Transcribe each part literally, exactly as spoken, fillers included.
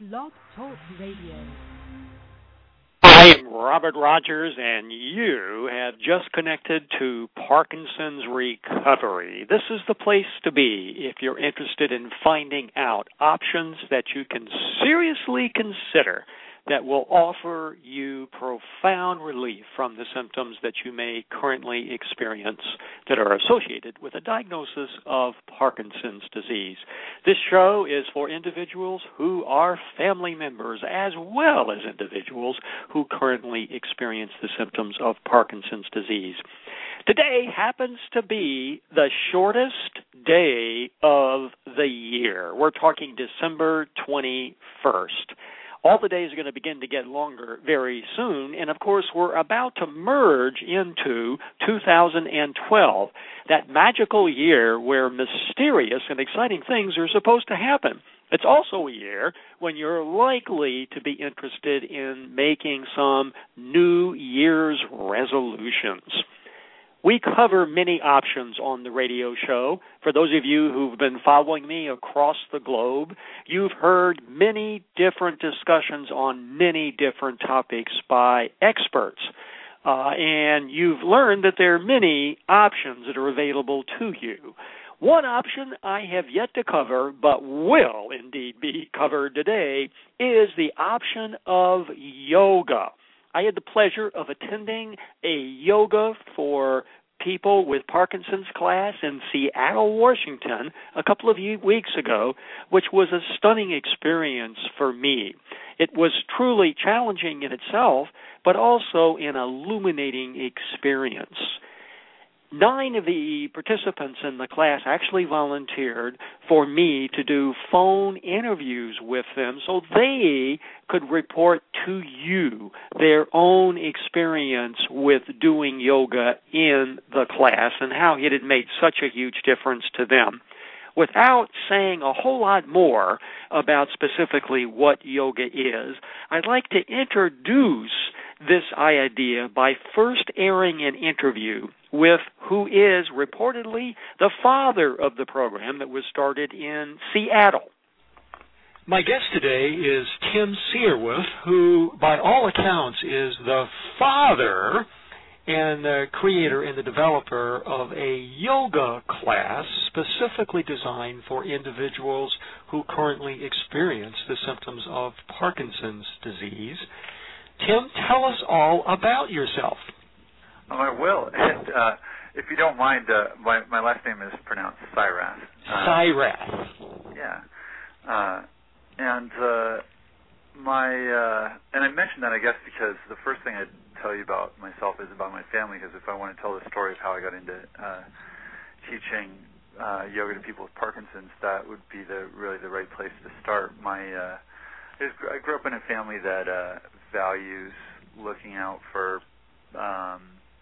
Blog Talk Radio. I am Robert Rogers, and you have just connected to Parkinson's Recovery. This is the place to be if you're interested in finding out options that you can seriously consider that will offer you profound relief from the symptoms that you may currently experience that are associated with a diagnosis of Parkinson's disease. This show is for individuals who are family members as well as individuals who currently experience the symptoms of Parkinson's disease. Today happens to be the shortest day of the year. We're talking December twenty-first. All the days are going to begin to get longer very soon, and of course we're about to merge into two thousand twelve, that magical year where mysterious and exciting things are supposed to happen. It's also a year when you're likely to be interested in making some New Year's resolutions. We cover many options on the radio show. For those of you who've been following me across the globe, you've heard many different discussions on many different topics by experts. Uh, and you've learned that there are many options that are available to you. One option I have yet to cover, but will indeed be covered today, is the option of yoga. I had the pleasure of attending a yoga for people with Parkinson's class in Seattle, Washington, a couple of weeks ago, which was a stunning experience for me. It was truly challenging in itself, but also an illuminating experience. Nine of the participants in the class actually volunteered for me to do phone interviews with them so they could report to you their own experience with doing yoga in the class and how it had made such a huge difference to them. Without saying a whole lot more about specifically what yoga is, I'd like to introduce this idea by first airing an interview with who is reportedly the father of the program that was started in Seattle. My guest today is Tim Searwith, who, by all accounts, is the father and the creator and the developer of a yoga class specifically designed for individuals who currently experience the symptoms of Parkinson's disease. Tim, tell us all about yourself. Oh, I will. And uh, if you don't mind, uh, my, my last name is pronounced Syrath. Uh, Syrath. Yeah. Uh, and uh, my uh, and I mentioned that, I guess, because the first thing I'd tell you about myself is about my family, because if I want to tell the story of how I got into uh, teaching uh, yoga to people with Parkinson's, that would be the really the right place to start. My uh, I grew up in a family that uh, values looking out for um,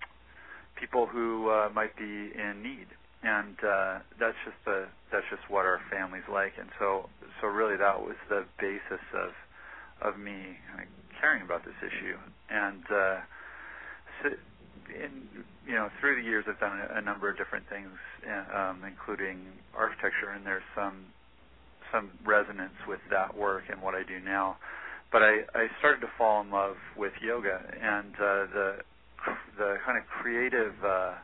people who uh, might be in need, and uh, that's just the that's just what our family's like, and so so really that was the basis of of me kind of caring about this issue. And uh, so in, you know, through the years I've done a, a number of different things, um, including architecture, and there's some some resonance with that work and what I do now. But I, I started to fall in love with yoga, and uh, the the kind of creative uh,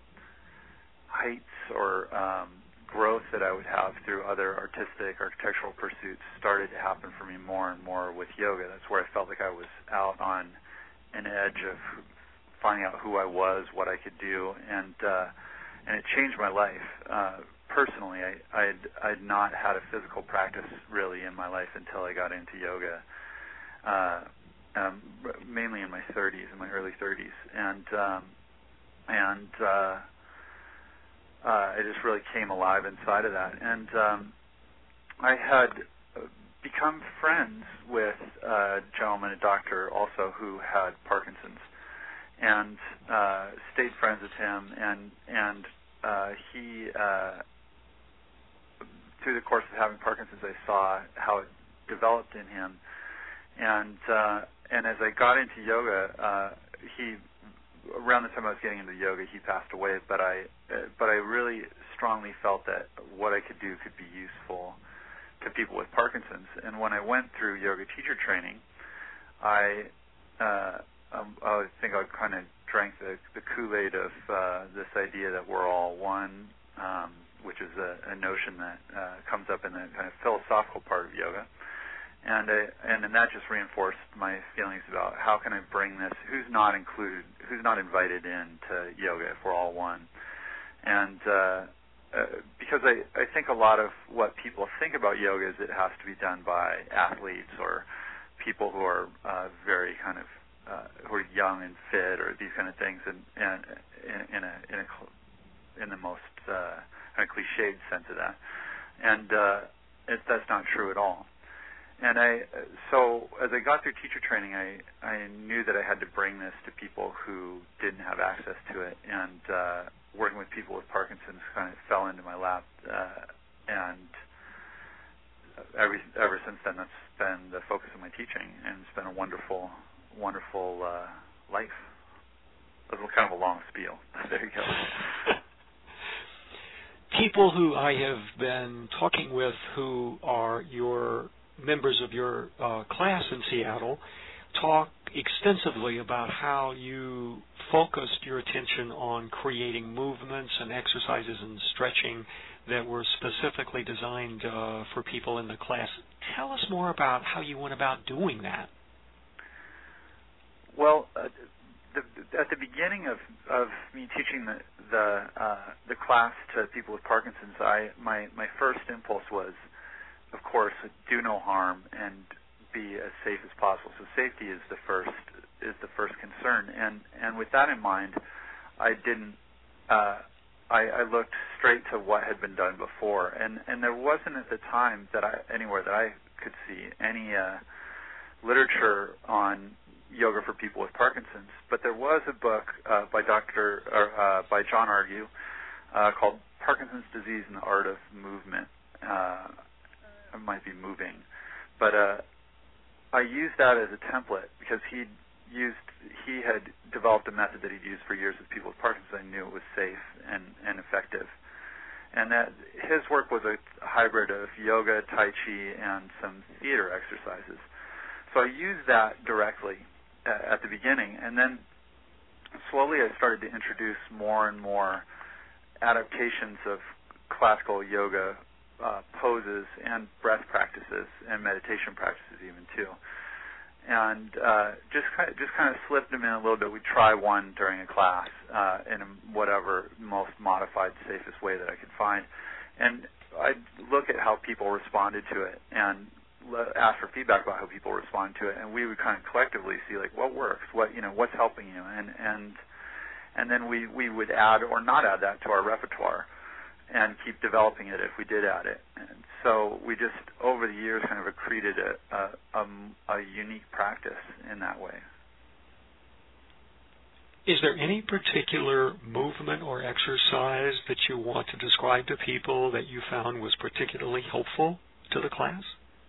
heights or um, growth that I would have through other artistic, architectural pursuits started to happen for me more and more with yoga. That's where I felt like I was out on an edge of finding out who I was, what I could do, and uh, and it changed my life. Uh, personally, I, I'd, I'd not had a physical practice really in my life until I got into yoga. Uh, um, mainly in my thirties, in my early thirties, and um, and uh, uh, I just really came alive inside of that. And um, I had become friends with a gentleman, a doctor, also who had Parkinson's, and uh, stayed friends with him. And and uh, he, uh, through the course of having Parkinson's, I saw how it developed in him. And uh, and as I got into yoga, uh, he around the time I was getting into yoga, he passed away. But I uh, but I really strongly felt that what I could do could be useful to people with Parkinson's. And when I went through yoga teacher training, I uh, um, I think I kind of drank the, the Kool-Aid of uh, this idea that we're all one, um, which is a, a notion that uh, comes up in the kind of philosophical part of yoga. And I, and then that just reinforced my feelings about how can I bring this, who's not included, who's not invited into yoga if we're all one. And uh, uh, because I, I think a lot of what people think about yoga is it has to be done by athletes or people who are uh, very kind of, uh, who are young and fit or these kind of things, and, and in, in, a, in, a, in the most uh, kind of cliched sense of that. And uh, it, that's not true at all. And I, so as I got through teacher training, I, I knew that I had to bring this to people who didn't have access to it. And uh, working with people with Parkinson's kind of fell into my lap. Uh, and every, ever since then, that's been the focus of my teaching. And it's been a wonderful, wonderful uh, life. That was kind of a long spiel. There you go. People who I have been talking with who are your members of your uh, class in Seattle talk extensively about how you focused your attention on creating movements and exercises and stretching that were specifically designed uh, for people in the class. Tell us more about how you went about doing that. Well, uh, the, at the beginning of, of me teaching the the, uh, the class to people with Parkinson's, I my, my first impulse was, of course, do no harm and be as safe as possible. So safety is the first is the first concern, and and with that in mind, I didn't. Uh, I, I looked straight to what had been done before, and and there wasn't at the time that I anywhere that I could see any uh, literature on yoga for people with Parkinson's. But there was a book uh, by Doctor or, uh, by John Argue uh, called Parkinson's Disease and the Art of Movement. Uh, It might be moving, but uh, I used that as a template because he used he had developed a method that he'd used for years with people with Parkinson's. I knew it was safe and, and effective, and that his work was a hybrid of yoga, tai chi, and some theater exercises. So I used that directly uh, at the beginning, and then slowly I started to introduce more and more adaptations of classical yoga Uh, poses and breath practices and meditation practices even too, and uh, just kind of, just kind of slipped them in a little bit. We try one during a class uh, in whatever most modified, safest way that I could find, and I'd look at how people responded to it and ask for feedback about how people responded to it, and we would kind of collectively see like what works, what you know, what's helping you, and and and then we we would add or not add that to our repertoire and keep developing it if we did add it. And so we just, over the years, kind of accreted a, a, a, a unique practice in that way. Is there any particular movement or exercise that you want to describe to people that you found was particularly helpful to the class?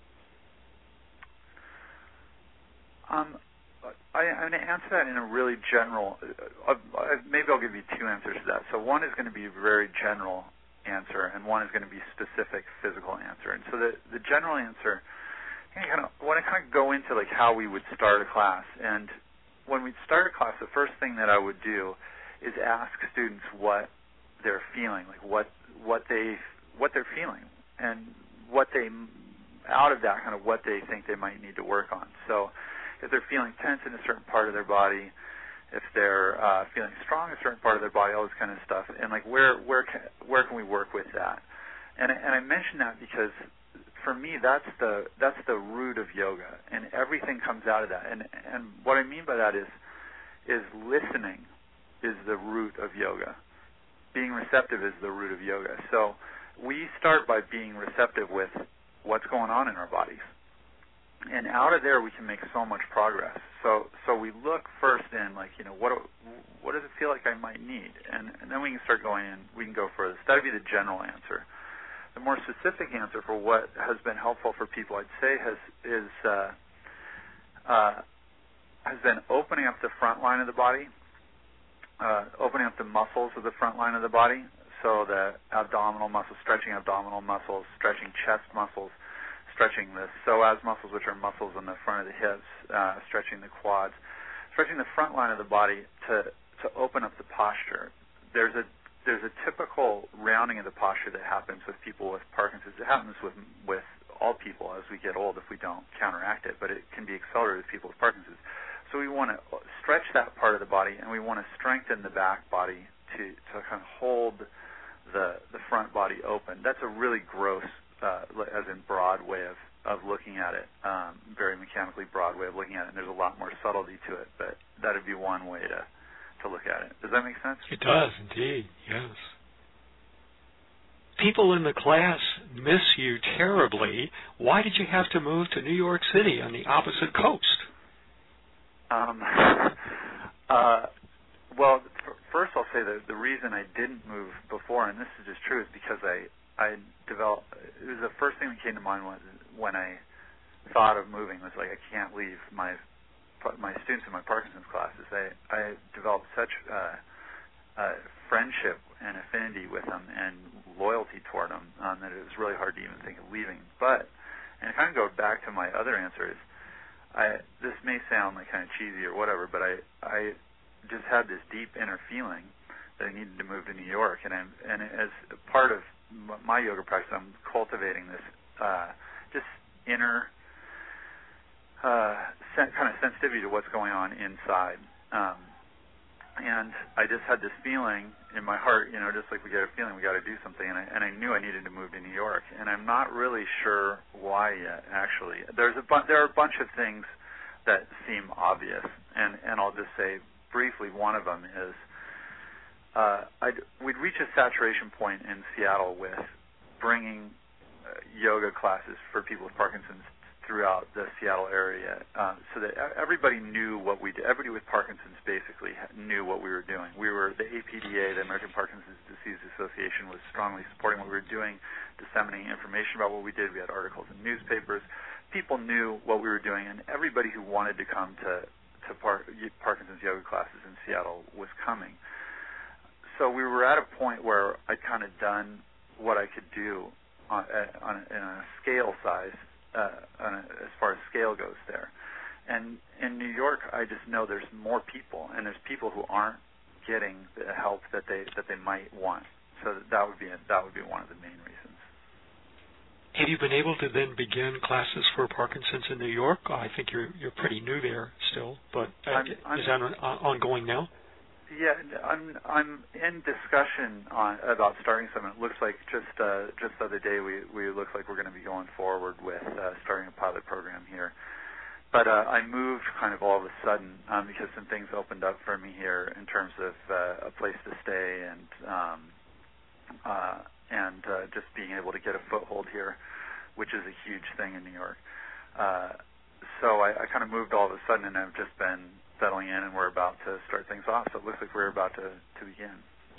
Um, I, I'm going to answer that in a really general, uh, uh, maybe I'll give you two answers to that. So one is going to be very general answer, and one is going to be specific physical answer. And so the the general answer, I kind of want to kind of go into like how we would start a class. And when we'd start a class, the first thing that I would do is ask students what they're feeling, like what what they what they're feeling, and what they out of that kind of what they think they might need to work on. So if they're feeling tense in a certain part of their body, if they're uh, feeling strong in a certain part of their body, all this kind of stuff, and like where where can where can we work with that? And and I mention that because for me that's the that's the root of yoga, and everything comes out of that. And and what I mean by that is is listening is the root of yoga. Being receptive is the root of yoga. So we start by being receptive with what's going on in our bodies. And out of there, we can make so much progress. So, so we look first in, like, you know, what what does it feel like I might need, and, and then we can start going in. We can go further. So that would be the general answer. The more specific answer for what has been helpful for people, I'd say, has is uh, uh, has been opening up the front line of the body, uh, opening up the muscles of the front line of the body. So the abdominal muscles, stretching abdominal muscles, stretching chest muscles. stretching the psoas muscles, which are muscles in the front of the hips, uh, stretching the quads, stretching the front line of the body to to open up the posture. There's a there's a typical rounding of the posture that happens with people with Parkinson's. It happens with with all people as we get old if we don't counteract it, but it can be accelerated with people with Parkinson's. So we want to stretch that part of the body, and we want to strengthen the back body to to kind of hold the the front body open. That's a really gross, uh, as in broad way of, of looking at it, um, very mechanically broad way of looking at it, and there's a lot more subtlety to it, but that would be one way to, to look at it. Does that make sense? It does, indeed, yes. People in the class miss you terribly. Why did you have to move to New York City on the opposite coast? Um, uh, well, first I'll say that the reason I didn't move before, and this is just true, is because I I developed. It was the first thing that came to mind when when I thought of moving was like I can't leave my my students in my Parkinson's classes. I I developed such uh, uh, friendship and affinity with them and loyalty toward them um, that it was really hard to even think of leaving. But and it kind of goes back to my other answers. I this may sound like kind of cheesy or whatever, but I I just had this deep inner feeling that I needed to move to New York, and I'm and as part of my yoga practice, I'm cultivating this uh, just inner uh, sen- kind of sensitivity to what's going on inside. Um, and I just had this feeling in my heart, you know, just like we get a feeling we got to do something, and I, and I knew I needed to move to New York. And I'm not really sure why yet, actually. There's a bu- there are a bunch of things that seem obvious, and, and I'll just say briefly one of them is Uh, I'd, we'd reach a saturation point in Seattle with bringing uh, yoga classes for people with Parkinson's throughout the Seattle area, uh, so that everybody knew what we did. Everybody with Parkinson's basically knew what we were doing. We were the A P D A, the American Parkinson's Disease Association, was strongly supporting what we were doing, disseminating information about what we did. We had articles in newspapers. People knew what we were doing, and everybody who wanted to come to to Par- Parkinson's yoga classes in Seattle was coming. So we were at a point where I'd kind of done what I could do on, on, in a scale size, uh, on a, as far as scale goes there. And in New York, I just know there's more people, and there's people who aren't getting the help that they that they might want. So that would be a, that would be one of the main reasons. Have you been able to then begin classes for Parkinson's in New York? I think you're you're pretty new there still, but uh, I'm, I'm, is that on, uh, ongoing now? Yeah, I'm I'm in discussion on about starting something. It looks like just uh, just the other day we we look like we're going to be going forward with uh, starting a pilot program here. But uh, I moved kind of all of a sudden um, because some things opened up for me here in terms of uh, a place to stay and um, uh, and uh, just being able to get a foothold here, which is a huge thing in New York. Uh, so I, I kind of moved all of a sudden, and I've just been settling in, and we're about to start things off. So it looks like we're about to, to begin.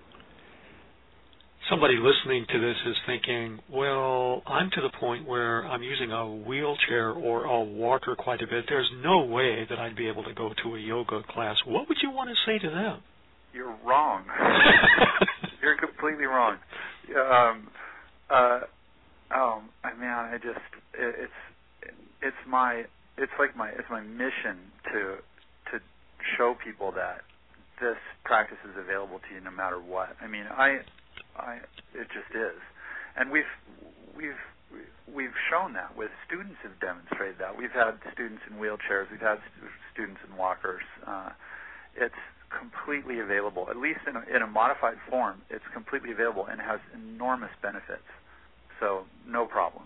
Somebody listening to this is thinking, well, I'm to the point where I'm using a wheelchair or a walker quite a bit. There's no way that I'd be able to go to a yoga class. What would you want to say to them? You're wrong. You're completely wrong. Um, uh, oh, I mean, I just, it, it's, it's my, it's like my, it's my mission to, to show people that this practice is available to you no matter what. I mean, I, I, it just is, and we've, we've, we've shown that with students have demonstrated that. We've had students in wheelchairs, we've had st- students in walkers. Uh, it's completely available, at least in a, in a modified form. It's completely available and has enormous benefits. So no problem.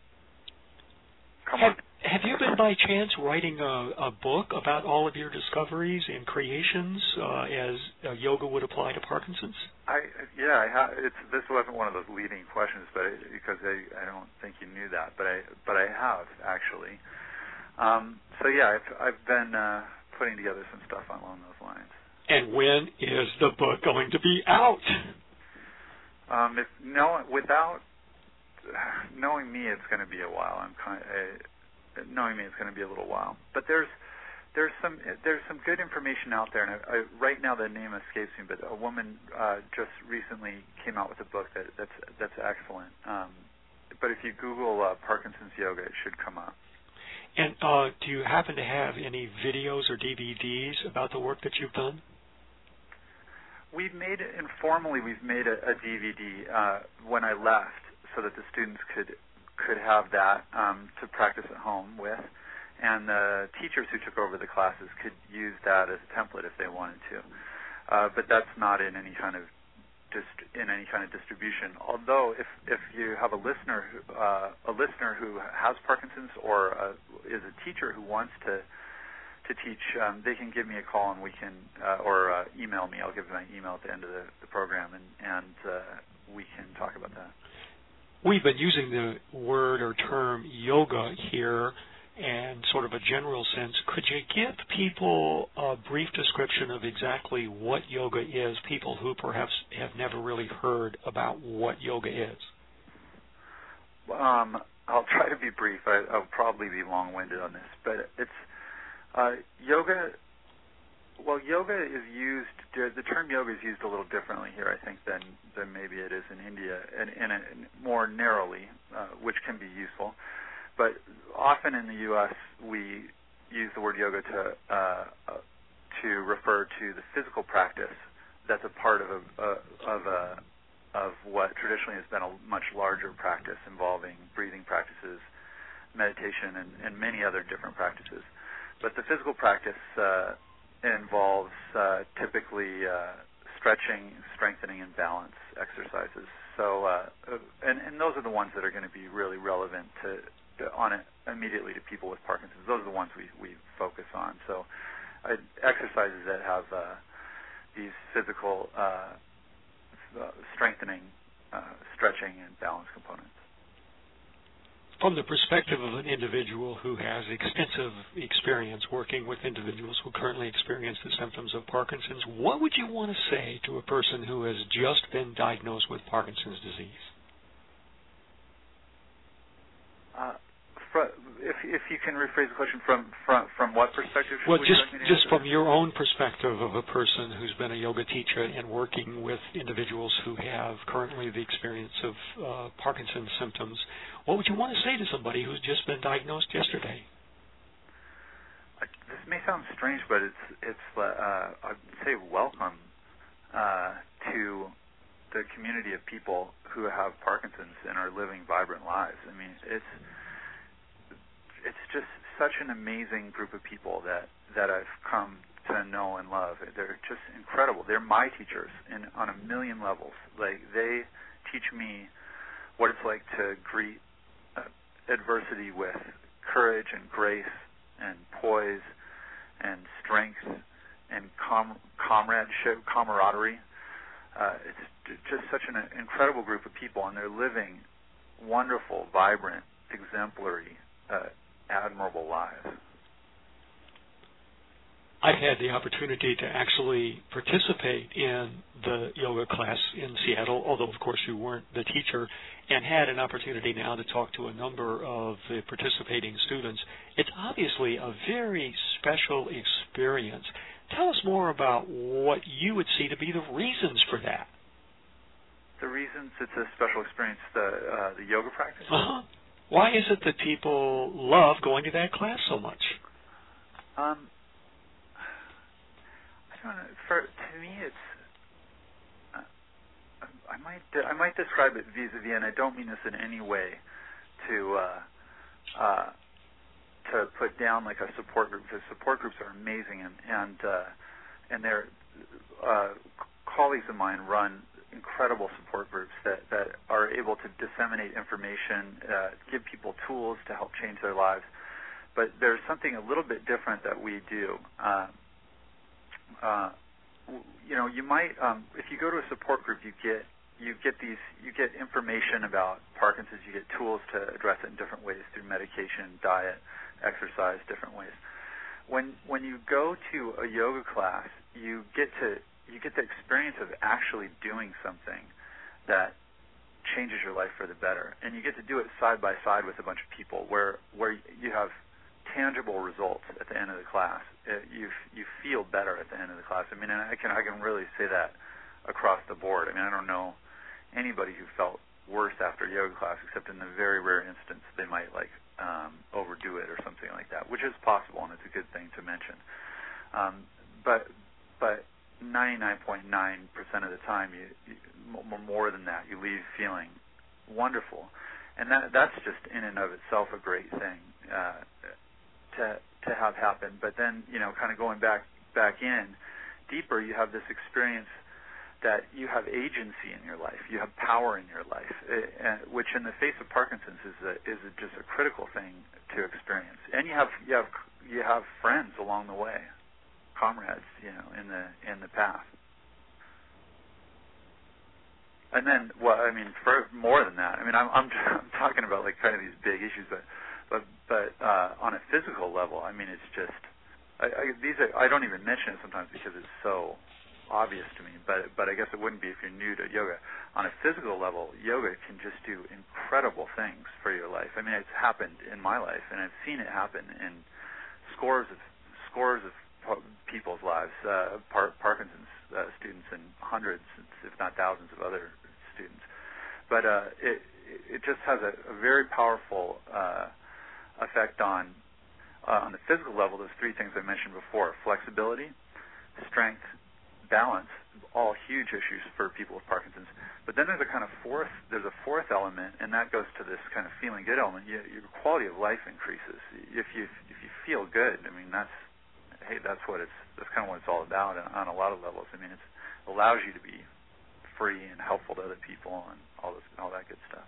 Come have, on. Have you been by chance writing a, a book about all of your discoveries and creations uh, as uh, yoga would apply to Parkinson's? I yeah, I ha- it's this wasn't one of those leading questions, but I, because I, I don't think you knew that, but I but I have actually. Um, so yeah, I've I've been uh, putting together some stuff along those lines. And when is the book going to be out? Um, if no, without knowing me, it's going to be a while. I'm kind of, uh, knowing me, it's going to be a little while. But there's there's some there's some good information out there, and I, I, right now the name escapes me. But a woman uh, just recently came out with a book that that's that's excellent. Um, but if you Google uh, Parkinson's yoga, it should come up. And uh, do you happen to have any videos or D V Ds about the work that you've done? We've made it informally. We've made a, a D V D uh, when I left, so that the students could could have that um, to practice at home with, and the teachers who took over the classes could use that as a template if they wanted to. Uh, but that's not in any kind of dist- in any kind of distribution. Although, if if you have a listener who, uh, a listener who has Parkinson's or uh, is a teacher who wants to to teach, um, they can give me a call and we can, uh, or uh, email me. I'll give my email at the end of the, the program, and and uh, we can talk about that. We've been using the word or term yoga here in sort of a general sense. Could you give people a brief description of exactly what yoga is, people who perhaps have never really heard about what yoga is? Um, I'll try to be brief. I, I'll probably be long-winded on this, but it's uh, yoga. Well, yoga is used. The term yoga is used a little differently here, I think, than than maybe it is in India, and, and, and more narrowly, uh, which can be useful. But often in the U S we use the word yoga to uh, uh, to refer to the physical practice that's a part of a, uh, of a of what traditionally has been a much larger practice involving breathing practices, meditation, and, and many other different practices. But the physical practice uh, involves uh, typically uh, stretching, strengthening, and balance exercises. So, uh, and, and those are the ones that are going to be really relevant to, to on it immediately to people with Parkinson's. Those are the ones we, we focus on. So, uh, exercises that have uh, these physical uh, strengthening, uh, stretching, and balance components. From the perspective of an individual who has extensive experience working with individuals who currently experience the symptoms of Parkinson's, what would you want to say to a person who has just been diagnosed with Parkinson's disease? Uh, fr- if if you can rephrase the question, from from, from what perspective? Well, just like just from your own perspective of a person who's been a yoga teacher and working with individuals who have currently the experience of uh, Parkinson's symptoms, what would you want to say to somebody who's just been diagnosed yesterday? Uh, this may sound strange, but it's it's uh, I'd say welcome uh, to the community of people who have Parkinson's and are living vibrant lives. I mean, it's it's just such an amazing group of people that, that I've come to know and love. They're just incredible. They're my teachers in, on a million levels. Like, they teach me what it's like to greet uh, adversity with courage and grace and poise and strength and com- comradeship, camaraderie. Uh, it's just such an incredible group of people, and they're living wonderful, vibrant, exemplary, uh, admirable lives. I've had the opportunity to actually participate in the yoga class in Seattle, although, of course, you weren't the teacher, and had an opportunity now to talk to a number of the participating students. It's obviously a very special experience. Tell us more about what you would see to be the reasons for that. The reasons it's a special experience, the uh, the yoga practice? Uh-huh. Why is it that people love going to that class so much? Um, I don't know. For to me, it's uh, I might I might describe it vis-a-vis, and I don't mean this in any way to uh, uh, to put down like a support group, because support groups are amazing, and and uh, and they're uh, colleagues of mine run incredible support groups that, that are able to disseminate information, uh, give people tools to help change their lives. But there's something a little bit different that we do. Uh, uh, you know, you might um, if you go to a support group, you get you get these you get information about Parkinson's. You get tools to address it in different ways through medication, diet, exercise, different ways. When when you go to a yoga class, you get to you get the experience of actually doing something that changes your life for the better, and you get to do it side by side with a bunch of people, where where you have tangible results at the end of the class. It, you you feel better at the end of the class. I mean, and I can I can really say that across the board. I mean, I don't know anybody who felt worse after a yoga class, except in the very rare instance they might like um, overdo it or something like that, which is possible, and it's a good thing to mention. Um, but but ninety-nine point nine percent of the time, you, you more than that, you leave feeling wonderful, and that that's just in and of itself a great thing uh, to to have happen. But then, you know, kind of going back back in deeper, you have this experience that you have agency in your life, you have power in your life, uh, which in the face of Parkinson's is a, is a, just a critical thing to experience. And you have you have you have friends along the way, comrades, you know, in the in the path. And then, well, I mean, for more than that, I mean, I'm I'm, I'm talking about like kind of these big issues, but but but uh, on a physical level, I mean, it's just I, I, these are, I don't even mention it sometimes because it's so obvious to me. But but I guess it wouldn't be if you're new to yoga. On a physical level, yoga can just do incredible things for your life. I mean, it's happened in my life, and I've seen it happen in scores of scores of people's lives, uh, Par- Parkinson's uh, students, and hundreds, if not thousands, of other students. But uh, it it just has a, a very powerful uh, effect on uh, on the physical level. Those three things I mentioned before: flexibility, strength, balance. All huge issues for people with Parkinson's. But then there's a kind of fourth. There's a fourth element, and that goes to this kind of feeling good element. You, your quality of life increases if you if you feel good. I mean, that's hey, that's what it's that's kind of what it's all about on a lot of levels. I mean, it allows you to be free and helpful to other people and all this all that good stuff.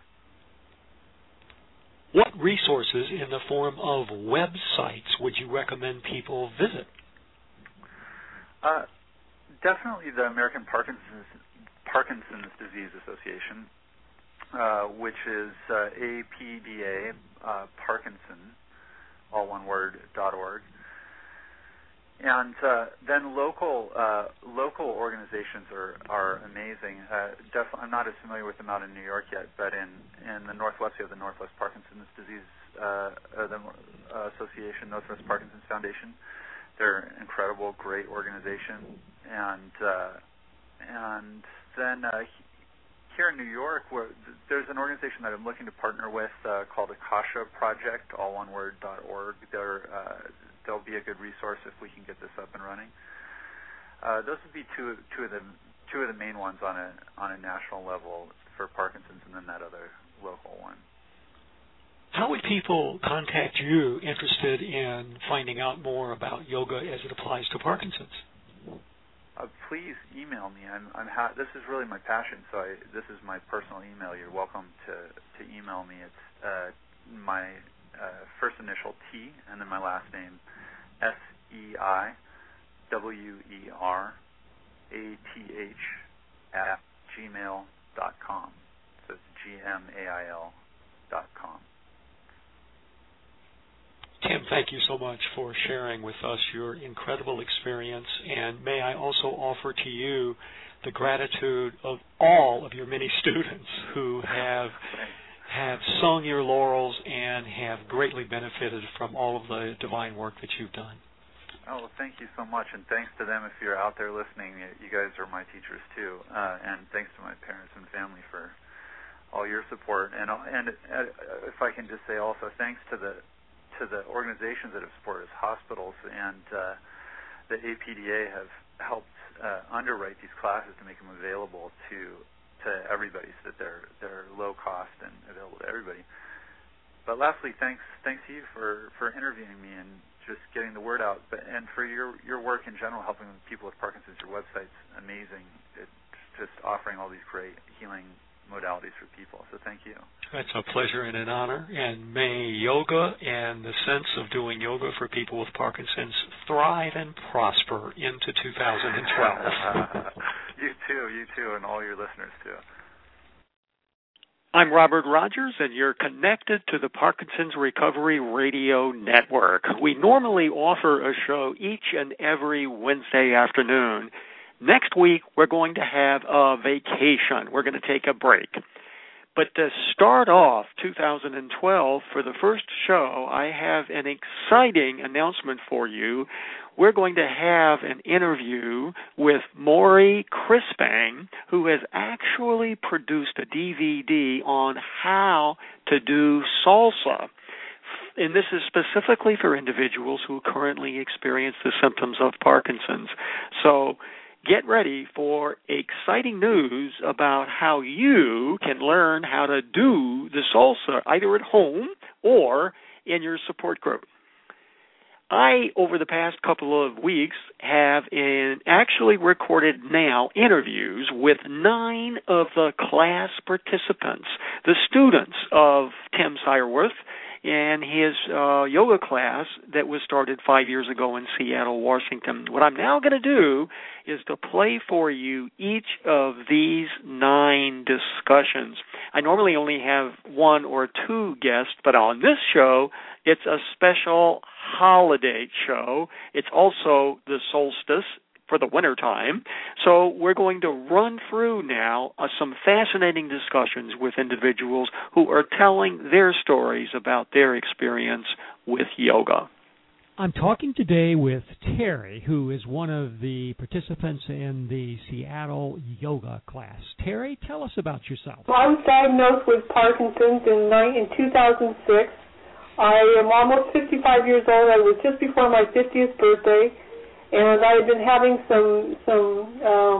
What resources in the form of websites would you recommend people visit? Uh, definitely the American Parkinson's Parkinson's Disease Association, uh, which is uh, A P D A, uh, Parkinson, all one word, dot org. And uh, then local uh, local organizations are are amazing. Uh, def- I'm not as familiar with them out in New York yet, but in, in the Northwest, we have the Northwest Parkinson's Disease uh, uh, the, uh, Association, Northwest Parkinson's Foundation. They're an incredible, great organization. And uh, and then uh, here in New York, where th- there's an organization that I'm looking to partner with uh, called Akasha Project, all one word, dot org. They're uh, They'll be a good resource if we can get this up and running. Uh, those would be two two of the two of the main ones on a on a national level for Parkinson's, and then that other local one. How would people contact you interested in finding out more about yoga as it applies to Parkinson's? Uh, please email me. I'm, I'm ha- this is really my passion, so I, this is my personal email. You're welcome to, to email me. It's uh, my uh, first initial T and then my last name, S E I W E R A T H at gmail dot com. So it's G M A I L dot com. Tim, thank you so much for sharing with us your incredible experience, and may I also offer to you the gratitude of all of your many students who have have sung your laurels and have greatly benefited from all of the divine work that you've done. Oh, well, thank you so much, and thanks to them if you're out there listening. You guys are my teachers too, uh, and thanks to my parents and family for all your support. And and uh, if I can just say also, thanks to the to the organizations that have supported us, hospitals and uh, the A P D A have helped uh, underwrite these classes to make them available to to everybody, so that they're they're low cost and available to everybody. But lastly, thanks thanks to you for, for interviewing me and just getting the word out, but and for your your work in general, helping people with Parkinson's. Your website's amazing. It's just offering all these great healing modalities for people. So thank you. It's a pleasure and an honor, and may yoga and the sense of doing yoga for people with Parkinson's thrive and prosper into two thousand twelve. You too, you too, and all your listeners too. I'm Robert Rogers, and you're connected to the Parkinson's Recovery Radio Network. We normally offer a show each and every Wednesday afternoon. Next week, we're going to have a vacation. We're going to take a break. But to start off two thousand twelve, for the first show, I have an exciting announcement for you. We're going to have an interview with Maury Crispang, who has actually produced a D V D on how to do salsa. And this is specifically for individuals who currently experience the symptoms of Parkinson's. So get ready for exciting news about how you can learn how to do the salsa either at home or in your support group. I, over the past couple of weeks, have in actually recorded now interviews with nine of the class participants, the students of Tim Seierworth and his uh, yoga class that was started five years ago in Seattle, Washington. What I'm now going to do is to play for you each of these nine discussions. I normally only have one or two guests, but on this show, it's a special holiday show. It's also the solstice for the winter time. So we're going to run through now uh, some fascinating discussions with individuals who are telling their stories about their experience with yoga. I'm talking today with Terry, who is one of the participants in the Seattle yoga class. Terry, tell us about yourself. I was diagnosed with Parkinson's in, in two thousand six. I am almost fifty-five years old. I was just before my fiftieth birthday. And I had been having some some um,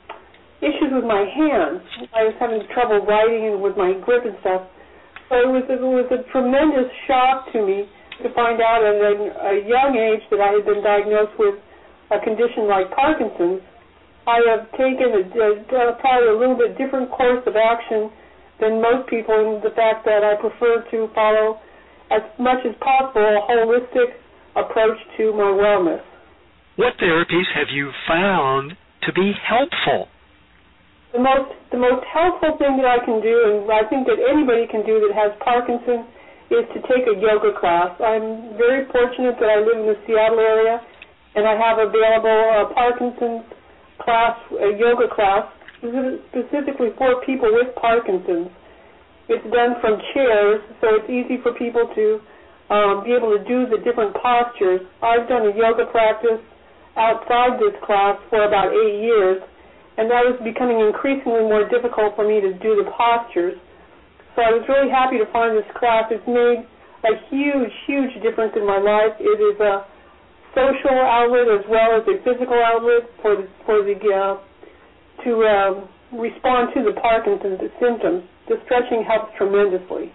issues with my hands. I was having trouble writing and with my grip and stuff. So it was, it was a tremendous shock to me to find out at a, a young age that I had been diagnosed with a condition like Parkinson's. I have taken a, a, probably a little bit different course of action than most people in the fact that I prefer to follow as much as possible a holistic approach to my wellness. What therapies have you found to be helpful? The most the most helpful thing that I can do, and I think that anybody can do that has Parkinson's, is to take a yoga class. I'm very fortunate that I live in the Seattle area, and I have available a Parkinson's class, a yoga class, specifically for people with Parkinson's. It's done from chairs, so it's easy for people to um, be able to do the different postures. I've done a yoga practice outside this class for about eight years, and that was becoming increasingly more difficult for me to do the postures. So I was really happy to find this class. It's made a huge, huge difference in my life. It is a social outlet as well as a physical outlet for the, for the uh, to um, respond to the Parkinson's symptoms. The stretching helps tremendously.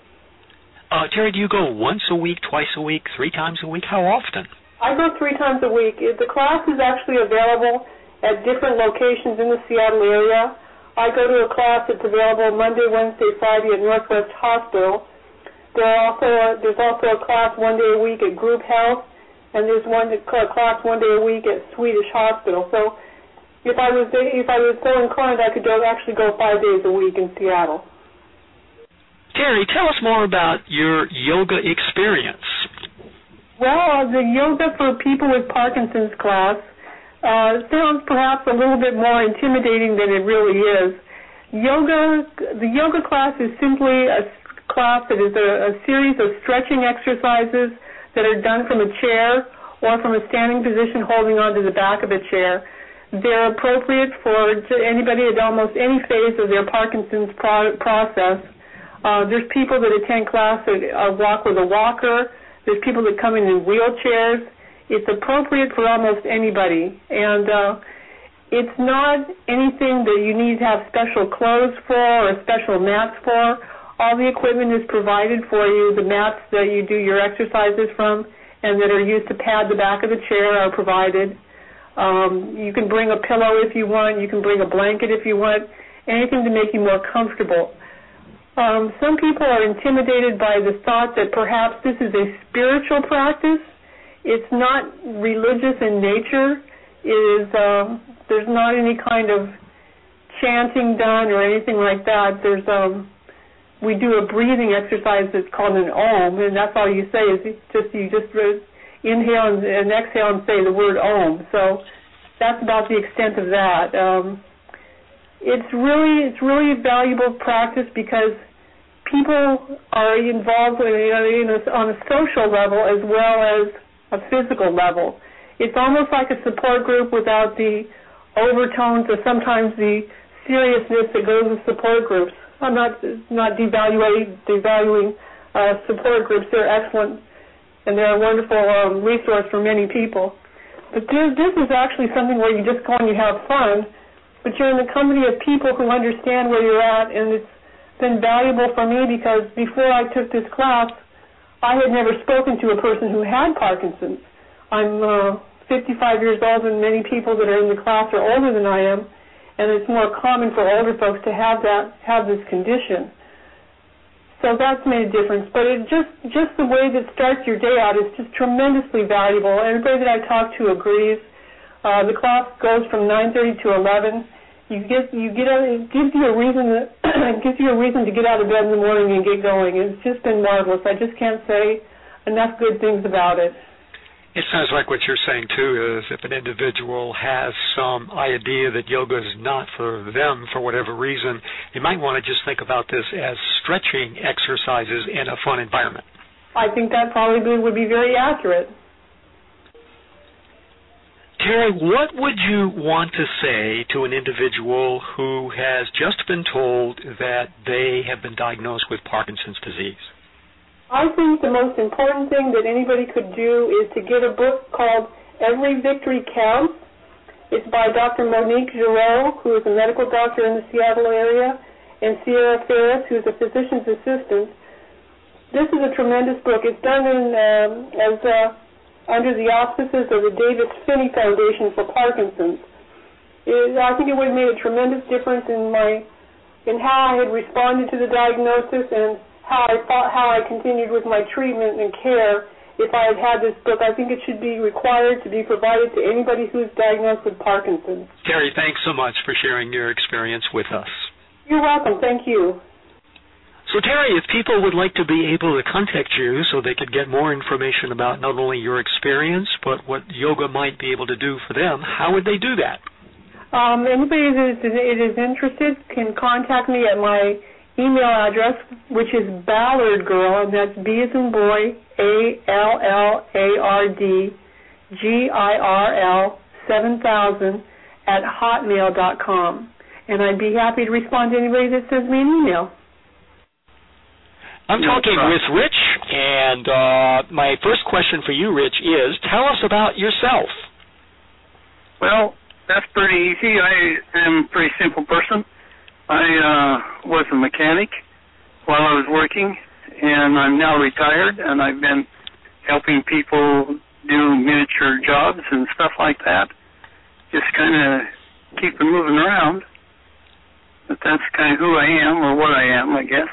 Uh, Terry, do you go once a week, twice a week, three times a week? How often? I go three times a week. The class is actually available at different locations in the Seattle area. I go to a class that's available Monday, Wednesday, Friday at Northwest Hospital. There are also a, there's also a class one day a week at Group Health, and there's one a class one day a week at Swedish Hospital. So if I was if I was so inclined, I could go, actually go five days a week in Seattle. Terry, tell us more about your yoga experience. Well, the yoga for people with Parkinson's class uh, sounds perhaps a little bit more intimidating than it really is. Yoga, the yoga class is simply a class that is a, a series of stretching exercises that are done from a chair or from a standing position holding onto the back of a chair. They're appropriate for anybody at almost any phase of their Parkinson's pro- process. Uh, there's people that attend class that uh, walk with a walker. There's people that come in in wheelchairs. It's appropriate for almost anybody. And uh, it's not anything that you need to have special clothes for or special mats for. All the equipment is provided for you. The mats that you do your exercises from and that are used to pad the back of the chair are provided. Um, you can bring a pillow if you want. You can bring a blanket if you want. Anything to make you more comfortable. Um, some people are intimidated by the thought that perhaps this is a spiritual practice. It's not religious in nature. It is, uh, there's not any kind of chanting done or anything like that. There's um, we do a breathing exercise that's called an Om, and that's all you say is just you just inhale and, and exhale and say the word Om. So that's about the extent of that. Um, it's really it's really a valuable practice because people are involved with, you know, on a social level as well as a physical level. It's almost like a support group without the overtones or sometimes the seriousness that goes with support groups. I'm not not devaluing devaluing uh, support groups. They're excellent and they're a wonderful um, resource for many people. But this, this is actually something where you just go and you have fun, but you're in the company of people who understand where you're at, and it's been valuable for me because before I took this class, I had never spoken to a person who had Parkinson's. I'm uh, fifty-five years old, and many people that are in the class are older than I am, and it's more common for older folks to have that have this condition. So that's made a difference. But it just just the way that starts your day out is just tremendously valuable. Everybody that I talk to agrees. Uh, the class goes from nine thirty to eleven. You get you get out, it gives you a reason to, it gives you a reason to get out of bed in the morning and get going. It's just been marvelous. I just can't say enough good things about it. It sounds like what you're saying, too, is if an individual has some idea that yoga is not for them for whatever reason, they might want to just think about this as stretching exercises in a fun environment. I think that probably would be very accurate. Terry, what would you want to say to an individual who has just been told that they have been diagnosed with Parkinson's disease? I think the most important thing that anybody could do is to get a book called Every Victory Counts. It's by Doctor Monique Giroux, who is a medical doctor in the Seattle area, and Sierra Ferris, who is a physician's assistant. This is a tremendous book. It's done in, um, as uh, under the auspices of the Davis Finney Foundation for Parkinson's. It, I think it would have made a tremendous difference in my in how I had responded to the diagnosis and how I thought, how I continued with my treatment and care if I had had this book. I think it should be required to be provided to anybody who is diagnosed with Parkinson's. Terry, thanks so much for sharing your experience with us. You're welcome. Thank you. So, Terry, if people would like to be able to contact you so they could get more information about not only your experience but what yoga might be able to do for them, how would they do that? Um, anybody that is interested can contact me at my email address, which is Ballard Girl, and that's B as in boy, A L L A R D G I R L seven thousand at hotmail dot com. And I'd be happy to respond to anybody that sends me an email. I'm talking with Rich, and uh, my first question for you, Rich, is tell us about yourself. Well, that's pretty easy. I am a pretty simple person. I uh, was a mechanic while I was working, and I'm now retired, and I've been helping people do miniature jobs and stuff like that, just kind of keep them moving around. But that's kind of who I am, or what I am, I guess.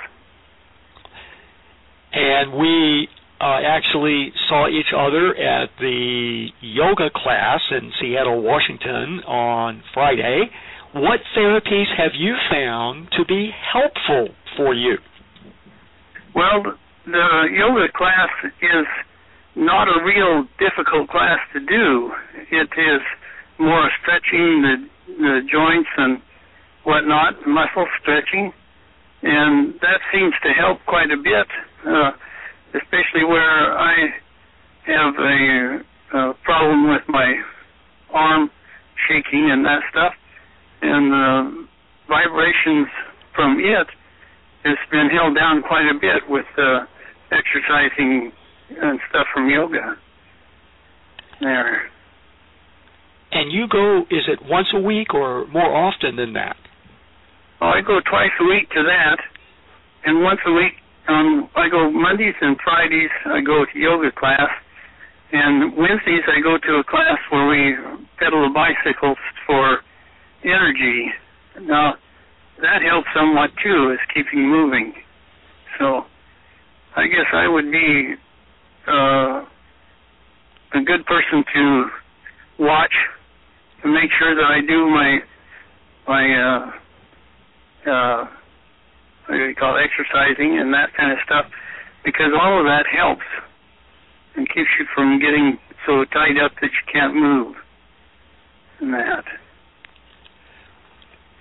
And we uh, actually saw each other at the yoga class in Seattle, Washington on Friday. What therapies have you found to be helpful for you? Well, the yoga class is not a real difficult class to do. It is more stretching the, the joints and whatnot, muscle stretching, and that seems to help quite a bit, uh, especially where I have a, a problem with my arm shaking and that stuff. And the vibrations from it has been held down quite a bit with uh, exercising and stuff from yoga. There. And you go, is it once a week or more often than that? Oh, I go twice a week to that, and once a week, um, I go Mondays and Fridays, I go to yoga class, and Wednesdays I go to a class where we pedal the bicycles for energy. Now, that helps somewhat, too, is keeping moving. So, I guess I would be uh, a good person to watch to make sure that I do my, my uh, uh, what do you call it, exercising and that kind of stuff, because all of that helps and keeps you from getting so tied up that you can't move and that.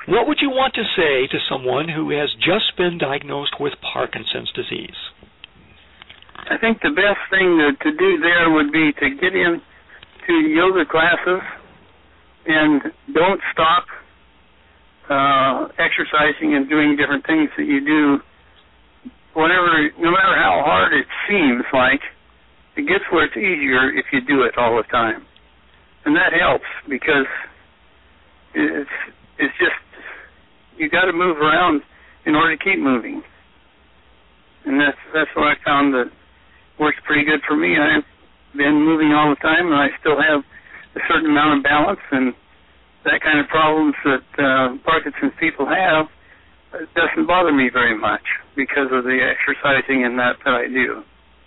What would you want to say to someone who has just been diagnosed with Parkinson's disease? I think the best thing to, to do there would be to get in to yoga classes and don't stop uh, exercising and doing different things that you do. Whatever, no matter how hard it seems like, it gets where it's easier if you do it all the time. And that helps because it's it's just, you got to move around in order to keep moving. And that's that's what I found that works pretty good for me. I've been moving all the time, and I still have a certain amount of balance, and that kind of problems that uh, Parkinson's people have it doesn't bother me very much because of the exercising and that that I do.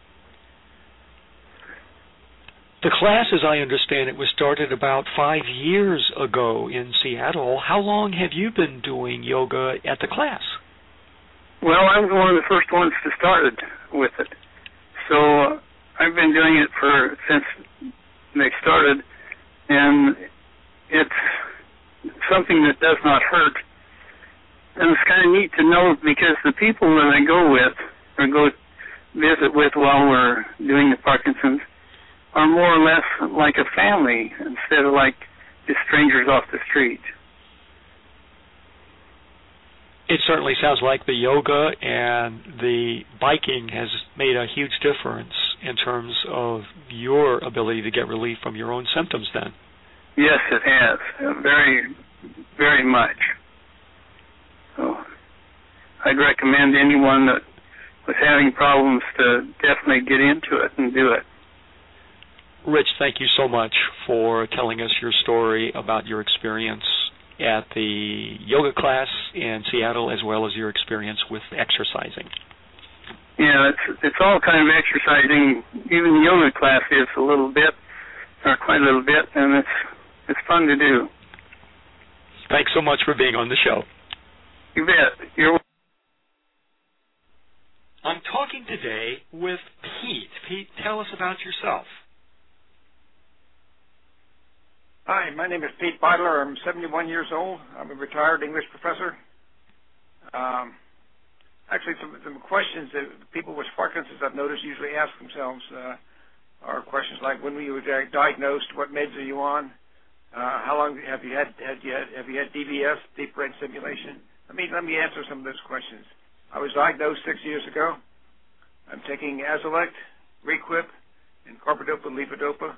The class, as I understand it, was started about five years ago in Seattle. How long have you been doing yoga at the class? Well, I was one of the first ones to start with it. So uh, I've been doing it for since they started, and it's something that does not hurt. And it's kind of neat to know because the people that I go with or go visit with while we're doing the Parkinson's are more or less like a family instead of like just strangers off the street. It certainly sounds like the yoga and the biking has made a huge difference in terms of your ability to get relief from your own symptoms then. Yes, it has. Very, very much. So I'd recommend anyone that was having problems to definitely get into it and do it. Rich, thank you so much for telling us your story about your experience at the yoga class in Seattle as well as your experience with exercising. Yeah, it's it's all kind of exercising. Even the yoga class is a little bit, or quite a little bit, and it's it's fun to do. Thanks so much for being on the show. You bet. You're welcome. I'm talking today with Pete. Pete, tell us about yourself. Hi, my name is Pete Beidler. I'm seventy-one years old. I'm a retired English professor. Um, actually, some, some questions that people with Parkinson's I've noticed usually ask themselves uh, are questions like, when were you diagnosed? What meds are you on? Uh, how long have you had, had you had have you had D B S, deep brain stimulation? Let me let me answer some of those questions. I was diagnosed six years ago. I'm taking Azilect, Requip, and carbidopa and levodopa.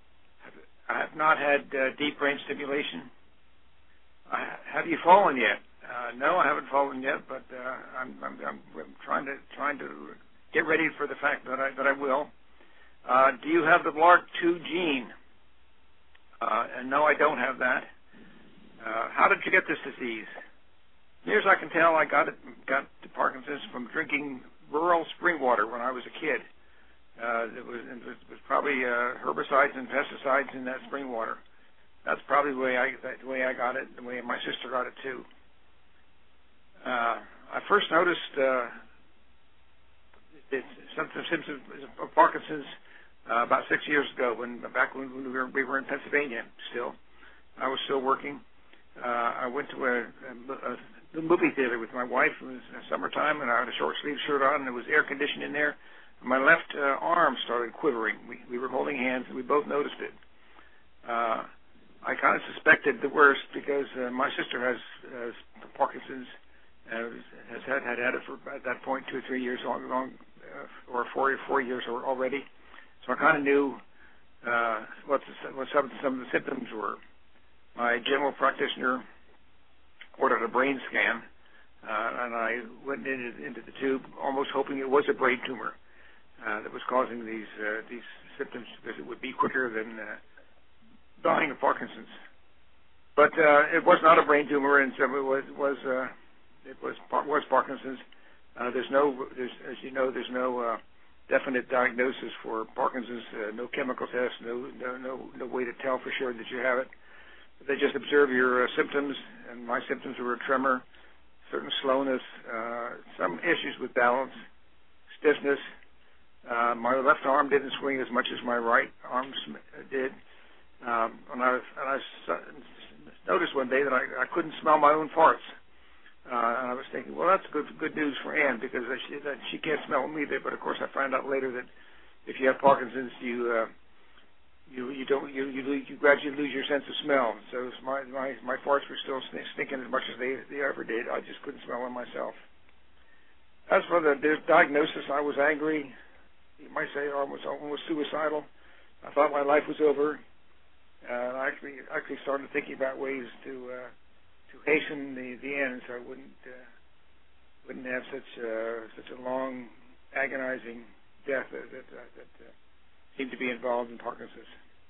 I have not had uh, deep brain stimulation. Uh, have you fallen yet? Uh, no, I haven't fallen yet, but uh, I'm, I'm, I'm trying to trying to get ready for the fact that I that I will. Uh, do you have the L A R C two gene? Uh, and no, I don't have that. Uh, how did you get this disease? Near as I can tell, I got it got the Parkinson's from drinking rural spring water when I was a kid. Uh, it, was, it was probably uh, herbicides and pesticides in that spring water. That's probably the way I the way I got it, the way my sister got it too. Uh, I first noticed uh, it, some symptoms of Parkinson's uh, about six years ago, when back when we were, we were in Pennsylvania. Still, I was still working. Uh, I went to a, a, a movie theater with my wife. It was summertime, and I had a short sleeve shirt on, and there was air conditioning in there. My left uh, arm started quivering. We, we were holding hands, and we both noticed it. Uh, I kind of suspected the worst because uh, my sister has, has Parkinson's, uh, has had, had had it for at that point two or three years long, long uh, or four four years already. So I kind of knew uh, what, the, what some, some of the symptoms were. My general practitioner ordered a brain scan, uh, and I went into, into the tube almost hoping it was a brain tumor. Uh, that was causing these uh, these symptoms because it would be quicker than uh, dying of Parkinson's. But uh, it was not a brain tumor, and so it was was uh, it was was Parkinson's. Uh, there's no, there's, as you know, there's no uh, definite diagnosis for Parkinson's. Uh, no chemical test, no, no no no way to tell for sure that you have it. They just observe your uh, symptoms, and my symptoms were a tremor, certain slowness, uh, some issues with balance, stiffness. Uh, my left arm didn't swing as much as my right arm did. Um, and I, and I noticed one day that I, I couldn't smell my own farts. Uh, and I was thinking, well, that's good good news for Ann because she, that she can't smell them either. But of course, I found out later that if you have Parkinson's, you uh, you you don't you you, lose, you gradually lose your sense of smell. So my my my farts were still stinking as much as they they ever did. I just couldn't smell them myself. As for the diagnosis, I was angry. You might say almost almost suicidal. I thought my life was over. Uh, I actually actually started thinking about ways to. Uh, to hasten the, the end, so I wouldn't uh, wouldn't have such uh, such a long, agonizing death that that, uh, that uh, seemed to be involved in Parkinson's.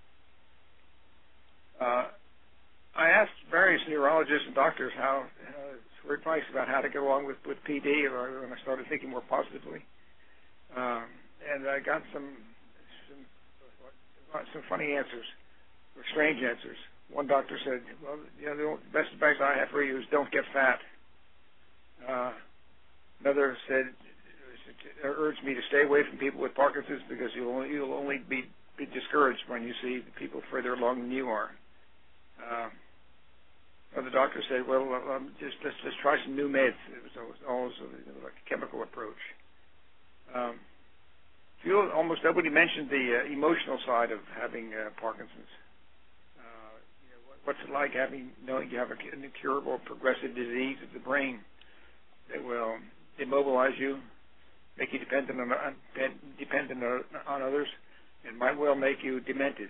Uh, I asked various neurologists and doctors how uh, for advice about how to get along with, with P D, or when I started thinking more positively, um, and I got some some some funny answers, or strange answers. One doctor said, well, you know, the best advice I have for you is don't get fat. Uh, another said, urged me to stay away from people with Parkinson's because you'll only, you'll only be, be discouraged when you see people further along than you are. Uh, another doctor said, well, um, just let's just try some new meds. It was always, always like a chemical approach. Um, feel almost nobody mentioned the uh, emotional side of having uh, Parkinson's. What's it like having knowing you have a, an incurable progressive disease of the brain that will immobilize you, make you dependent on dependent on others, and might well make you demented.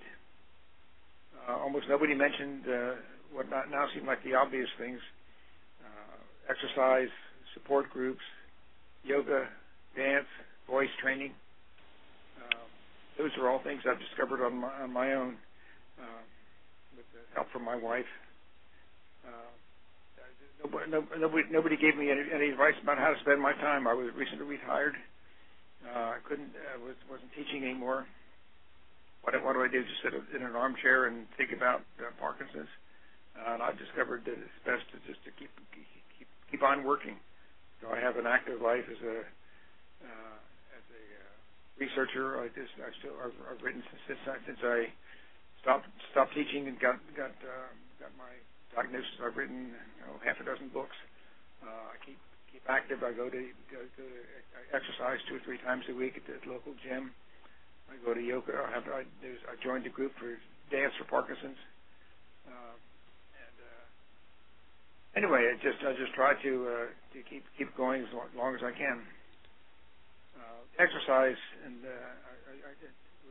Uh, almost nobody mentioned uh, what not, now seem like the obvious things: uh, exercise, support groups, yoga, dance, voice training. Uh, those are all things I've discovered on my, on my own. Uh, with the help from my wife. Uh, nobody, nobody, nobody gave me any, any advice about how to spend my time. I was recently retired. Uh, I couldn't, uh, was, wasn't teaching anymore. What, what do I do? Just sit in an armchair and think about uh, Parkinson's? Uh, and I've discovered that it's best to just to keep keep keep on working. So I have an active life as a uh, as a uh, researcher. I just I still I've, I've written since since I. Stopped, stopped teaching and got got uh, got my diagnosis. I've written you know, half a dozen books. Uh, I keep keep active. I go to go, go to I exercise two or three times a week at the local gym. I go to yoga. I have I, there's, I joined a group for Dance for Parkinson's. Uh, and uh, anyway, I just I just try to uh, to keep keep going as long as I can. Uh, exercise and uh, I, I, I did.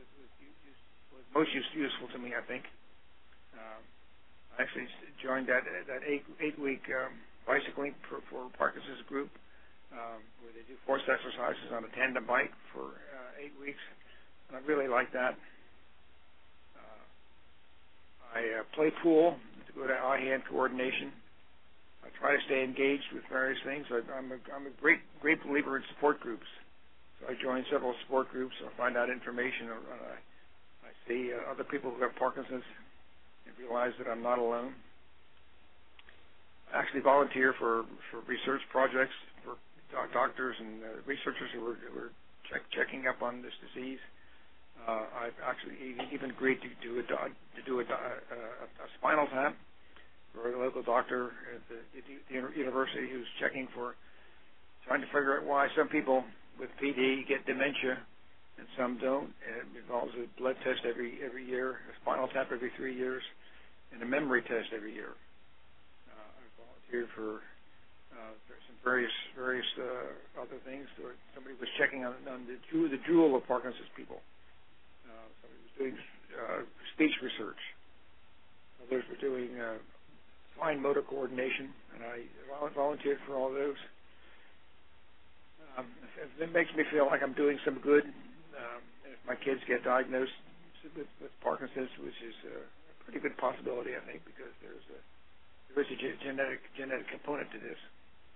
Most use, useful to me, I think. Um, I actually joined that that eight eight week um, bicycling for, for Parkinson's group, um, where they do forced exercises on a tandem bike for uh, eight weeks, and I really like that. Uh, I uh, play pool to go to eye-hand coordination. I try to stay engaged with various things. I, I'm a I'm a great great believer in support groups. So I join several support groups. I find out information. Uh, see uh, other people who have Parkinson's and realize that I'm not alone. I actually volunteer for, for research projects for doc- doctors and uh, researchers who are, who are check, checking up on this disease. Uh, I've actually even agreed to do a, to do a, a, a spinal tap for a local doctor at the, the university who's checking for, trying to figure out why some people with P D get dementia and some don't. It involves a blood test every every year, a spinal tap every three years, and a memory test every year. Uh, I volunteered for, uh, for some various various uh, other things. Somebody was checking on, on the drool, the drool of Parkinson's people. Uh, somebody was doing uh, speech research. Others were doing uh, fine motor coordination, and I volunteered for all those. Um, it makes me feel like I'm doing some good. Um, if my kids get diagnosed with, with Parkinson's, which is a pretty good possibility, I think, because there's a there is a ge- genetic genetic component to this.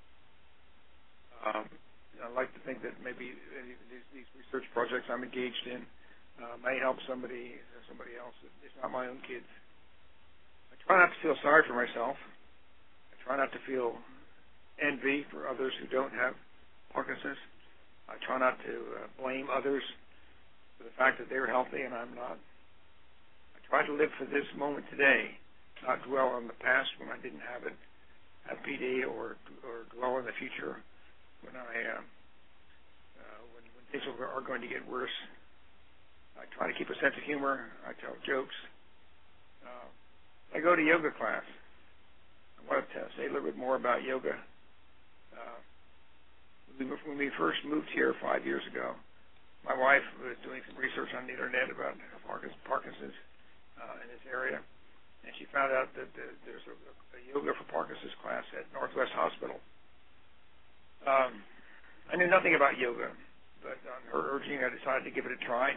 Um, I like to think that maybe these, these research projects I'm engaged in uh, may help somebody somebody else. It's not my own kids. I try not to feel sorry for myself. I try not to feel envy for others who don't have Parkinson's. I try not to uh, blame others for the fact that they're healthy and I'm not. I try to live for this moment today, not dwell on the past when I didn't have it, have P D or or dwell in the future when I uh, uh, when, when things are going to get worse. I try to keep a sense of humor. I tell jokes. Uh, I go to yoga class. I want to say a little bit more about yoga. Uh, when we first moved here five years ago, my wife was doing some research on the internet about Parkinson's uh, in this area, and she found out that the, there's a, a yoga for Parkinson's class at Northwest Hospital. Um, I knew nothing about yoga, but on her urging, I decided to give it a try.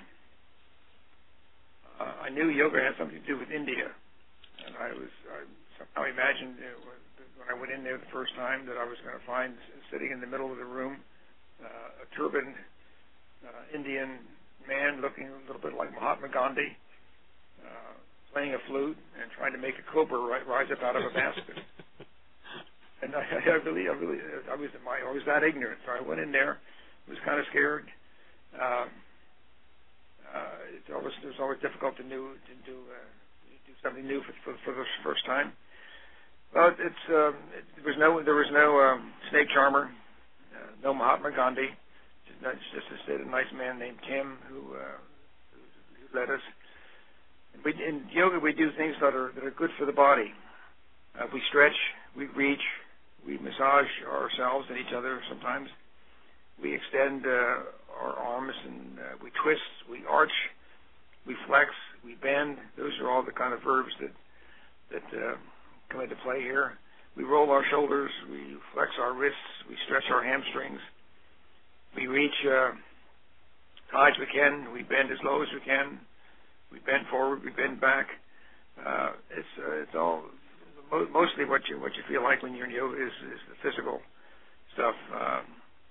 Uh, I knew yoga had something to do with India, and I was I somehow imagined it was, when I went in there the first time that I was going to find sitting in the middle of the room uh, a turbaned uh, Indian man looking a little bit like Mahatma Gandhi, uh, playing a flute and trying to make a cobra ri- rise up out of a basket. And I, I really, I really, I was, my, I was that ignorant. So I went in there, was kind of scared. Uh, uh, it's always, it was always difficult to do, to do, uh, do something new for, for, for the first time. Well, it's, um, it, there was no, there was no um, snake charmer, uh, no Mahatma Gandhi. It's just a, a nice man named Tim who, uh, who led us. We, in yoga, we do things that are that are good for the body. Uh, we stretch, we reach, we massage ourselves and each other sometimes. We extend uh, our arms and uh, we twist, we arch, we flex, we bend. Those are all the kind of verbs that that uh, come into play here. We roll our shoulders, we flex our wrists, we stretch our hamstrings. We reach uh, high as we can, we bend as low as we can. We bend forward, we bend back. Uh, it's uh, it's all mostly what you what you feel like when you're in yoga is, is the physical stuff. Uh,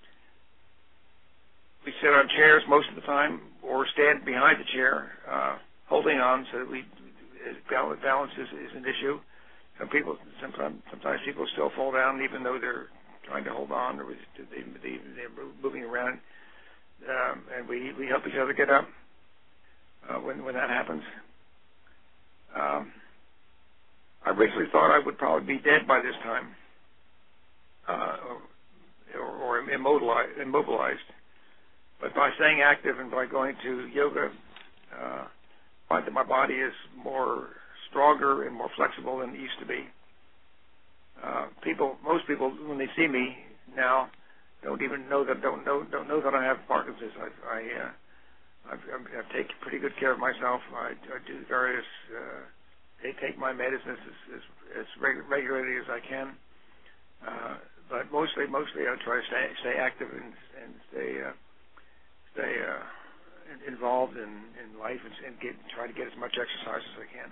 we sit on chairs most of the time, or stand behind the chair, uh, holding on so that we balance is, is an issue. Some people sometimes sometimes people still fall down even though they're trying to hold on, or they, they, they're moving around, um, and we, we help each other get up. Uh, when when that happens, um, I originally thought I would probably be dead by this time, uh, or, or immobilized, immobilized. But by staying active and by going to yoga, uh, I find that my body is more stronger and more flexible than it used to be. Uh, people, most people, when they see me now, don't even know that don't know don't know that I have Parkinson's. I. I uh, I've, I've taken pretty good care of myself. I, I do various, uh, I take my medicines as, as, as reg- regularly as I can. Uh, but mostly, mostly I try to stay, stay active and, and stay, uh, stay uh, involved in, in life and, and get, try to get as much exercise as I can.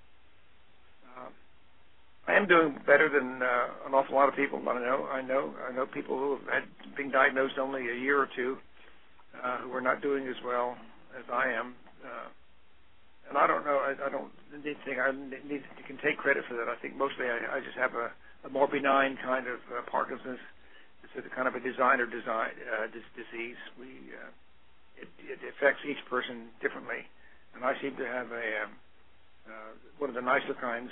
Uh, I am doing better than uh, an awful lot of people. I know, I know, I know people who have had, been diagnosed only a year or two. Uh, who are not doing as well as I am, uh, and I don't know. I, I don't need to think. I need to can take credit for that. I think mostly I, I just have a, a more benign kind of uh, Parkinson's. It's a kind of a designer design uh, disease. We uh, it, it affects each person differently, and I seem to have a um, uh, one of the nicer kinds.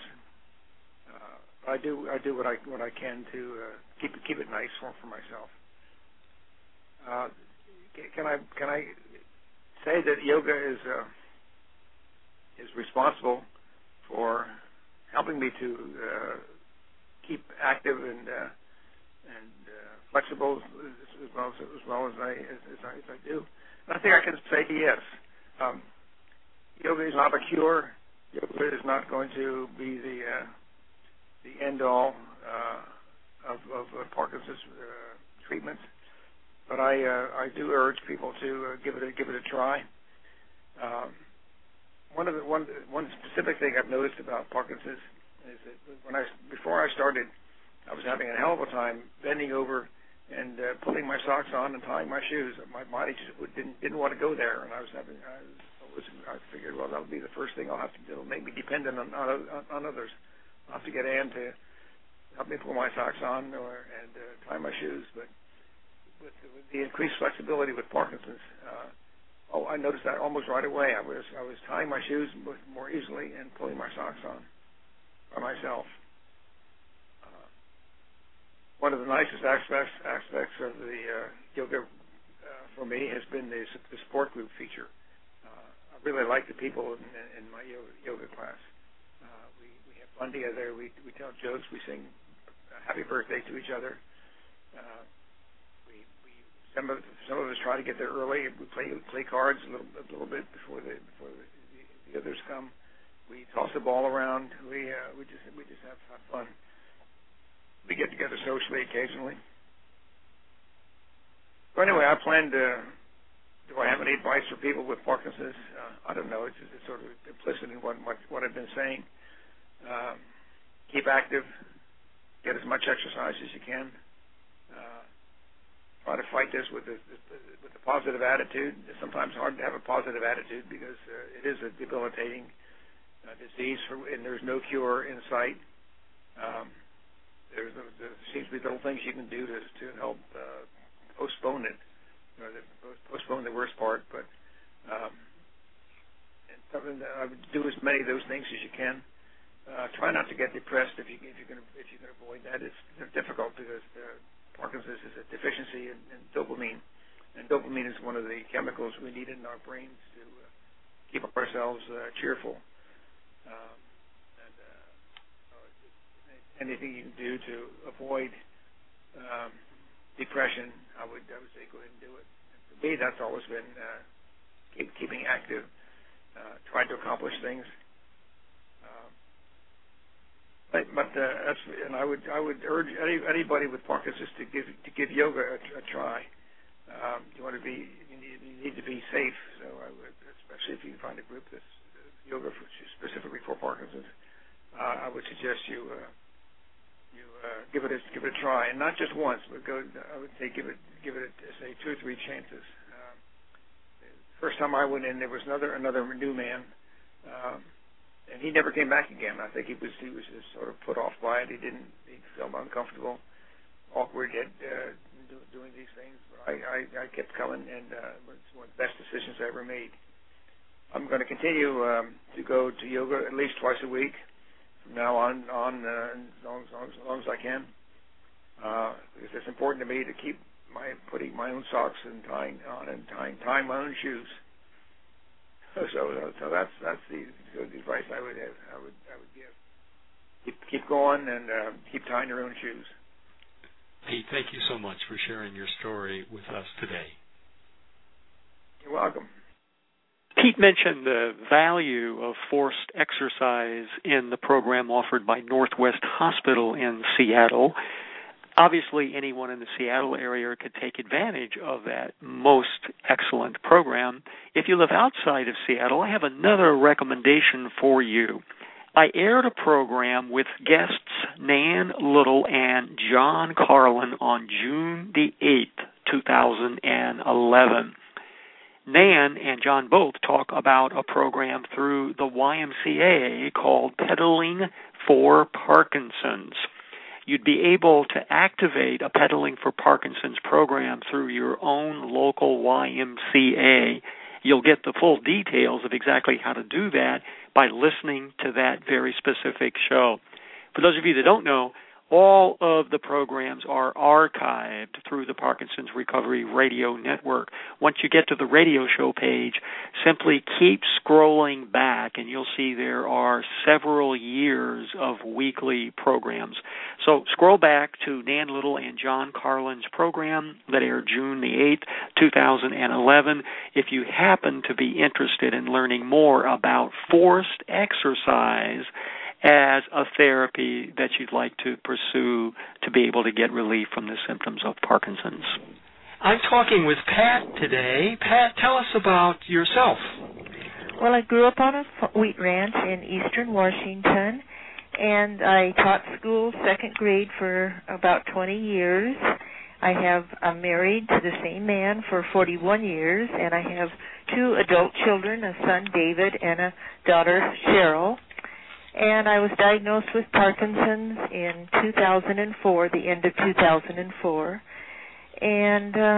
Uh, I do I do what I what I can to uh, keep it keep it nice for for myself. Uh, Can I can I say that yoga is uh, is responsible for helping me to uh, keep active and uh, and uh, flexible as well as as well as I as, as I as I do? And I think I can say yes. Um, yoga is not a cure. Yoga is not going to be the uh, the end all uh, of, of uh, Parkinson's uh, treatments. But I uh, I do urge people to uh, give it a, give it a try. Um, one of the one one specific thing I've noticed about Parkinson's is that when I before I started, I was having a hell of a time bending over and uh, putting my socks on and tying my shoes. My body just didn't didn't want to go there, and I was having I was I figured well that'll be the first thing I'll have to do. It'll make me dependent on on, on others. I'll have to get Ann to help me pull my socks on or and uh, tie my shoes, but With, with the increased flexibility with Parkinson's, uh, oh, I noticed that almost right away. I was I was tying my shoes more easily and pulling my socks on by myself. Uh, one of the nicest aspects aspects of the uh, yoga uh, for me has been the, the support group feature. Uh, I really like the people in, in my yoga, yoga class. Uh, we we have fun together. We we tell jokes. We sing happy birthday to each other. Uh, we we some of some of us try to get there early. We play play cards a little a little bit before the before the, the, the others come. We toss the ball around. We uh, we just we just have, have fun. We get together socially occasionally. So anyway, I plan to. Do I have any advice for people with Parkinson's? Uh, I don't know. It's, it's sort of implicit in what what, what I've been saying. Um, keep active. Get as much exercise as you can. Uh, try to fight this with a, with a positive attitude. It's sometimes hard to have a positive attitude because uh, it is a debilitating uh, disease, for, and there's no cure in sight. Um, There's, there seems to be little things you can do to to help uh, postpone it, or the, postpone the worst part. But um, and something that I would do as many of those things as you can. Uh, try not to get depressed if you if you can if you can avoid that. It's difficult because uh, Parkinson's is a deficiency in, in dopamine, and dopamine is one of the chemicals we need in our brains to uh, keep ourselves uh, cheerful. Um, Anything you can do to avoid um, depression, I would I would say go ahead and do it. And for me, that's always been uh, keep, keeping active, uh, trying to accomplish things. Um, but but uh, that's and I would I would urge any, anybody with Parkinson's to give to give yoga a, a try. Um, you want to be you need, you need to be safe. So I would, especially if you find a group that's uh, yoga for, specifically for Parkinson's, uh, I would suggest you. Uh, You uh, give it a give it a try, and not just once, but go. I would say give it give it a, say two or three chances. Um, first time I went in, there was another another new man, um, and he never came back again. I think he was he was just sort of put off by it. He didn't he felt uncomfortable, awkward at uh, do, doing these things. But I, I, I kept coming, and uh, it's one of the best decisions I ever made. I'm going to continue um, to go to yoga at least twice a week. From now on, on uh, as, long, as, long, as long as I can, uh, because it's important to me to keep my putting my own socks and tying on and tying tying my own shoes. So, so that's that's the, the advice I would have, I would I would give. Keep keep going and uh, keep tying your own shoes. Pete, thank you so much for sharing your story with us today. You're welcome. Pete mentioned the value of forced exercise in the program offered by Northwest Hospital in Seattle. Obviously, anyone in the Seattle area could take advantage of that most excellent program. If you live outside of Seattle, I have another recommendation for you. I aired a program with guests Nan Little and John Carlin on June the eighth, two thousand eleven. Nan and John both talk about a program through the Y M C A called Pedaling for Parkinson's. You'd be able to activate a Pedaling for Parkinson's program through your own local Y M C A. You'll get the full details of exactly how to do that by listening to that very specific show. For those of you that don't know, all of the programs are archived through the Parkinson's Recovery Radio Network. Once you get to the radio show page, simply keep scrolling back and you'll see there are several years of weekly programs. So scroll back to Nan Little and John Carlin's program that aired June the eighth, two thousand eleven. If you happen to be interested in learning more about forced exercise as a therapy that you'd like to pursue to be able to get relief from the symptoms of Parkinson's. I'm talking with Pat today. Pat, tell us about yourself. Well, I grew up on a wheat ranch in eastern Washington, and I taught school second grade for about twenty years. I have I'm married to the same man for forty-one years, and I have two adult children, a son, David, and a daughter, Cheryl. And I was diagnosed with Parkinson's in two thousand four, the end of two thousand four. And uh,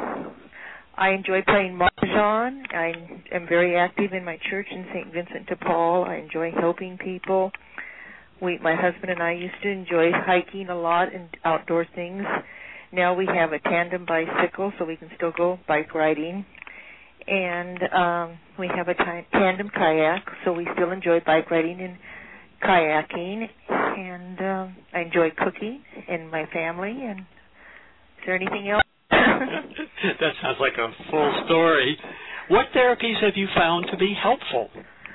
I enjoy playing mahjong. I am very active in my church in Saint Vincent de Paul. I enjoy helping people we, my husband and I used to enjoy hiking a lot and outdoor things. Now we have a tandem bicycle, so we can still go bike riding. And um, we have a t- tandem kayak, so we still enjoy bike riding and kayaking. And um, I enjoy cooking and my family. And is there anything else? That sounds like a full story. What therapies have you found to be helpful?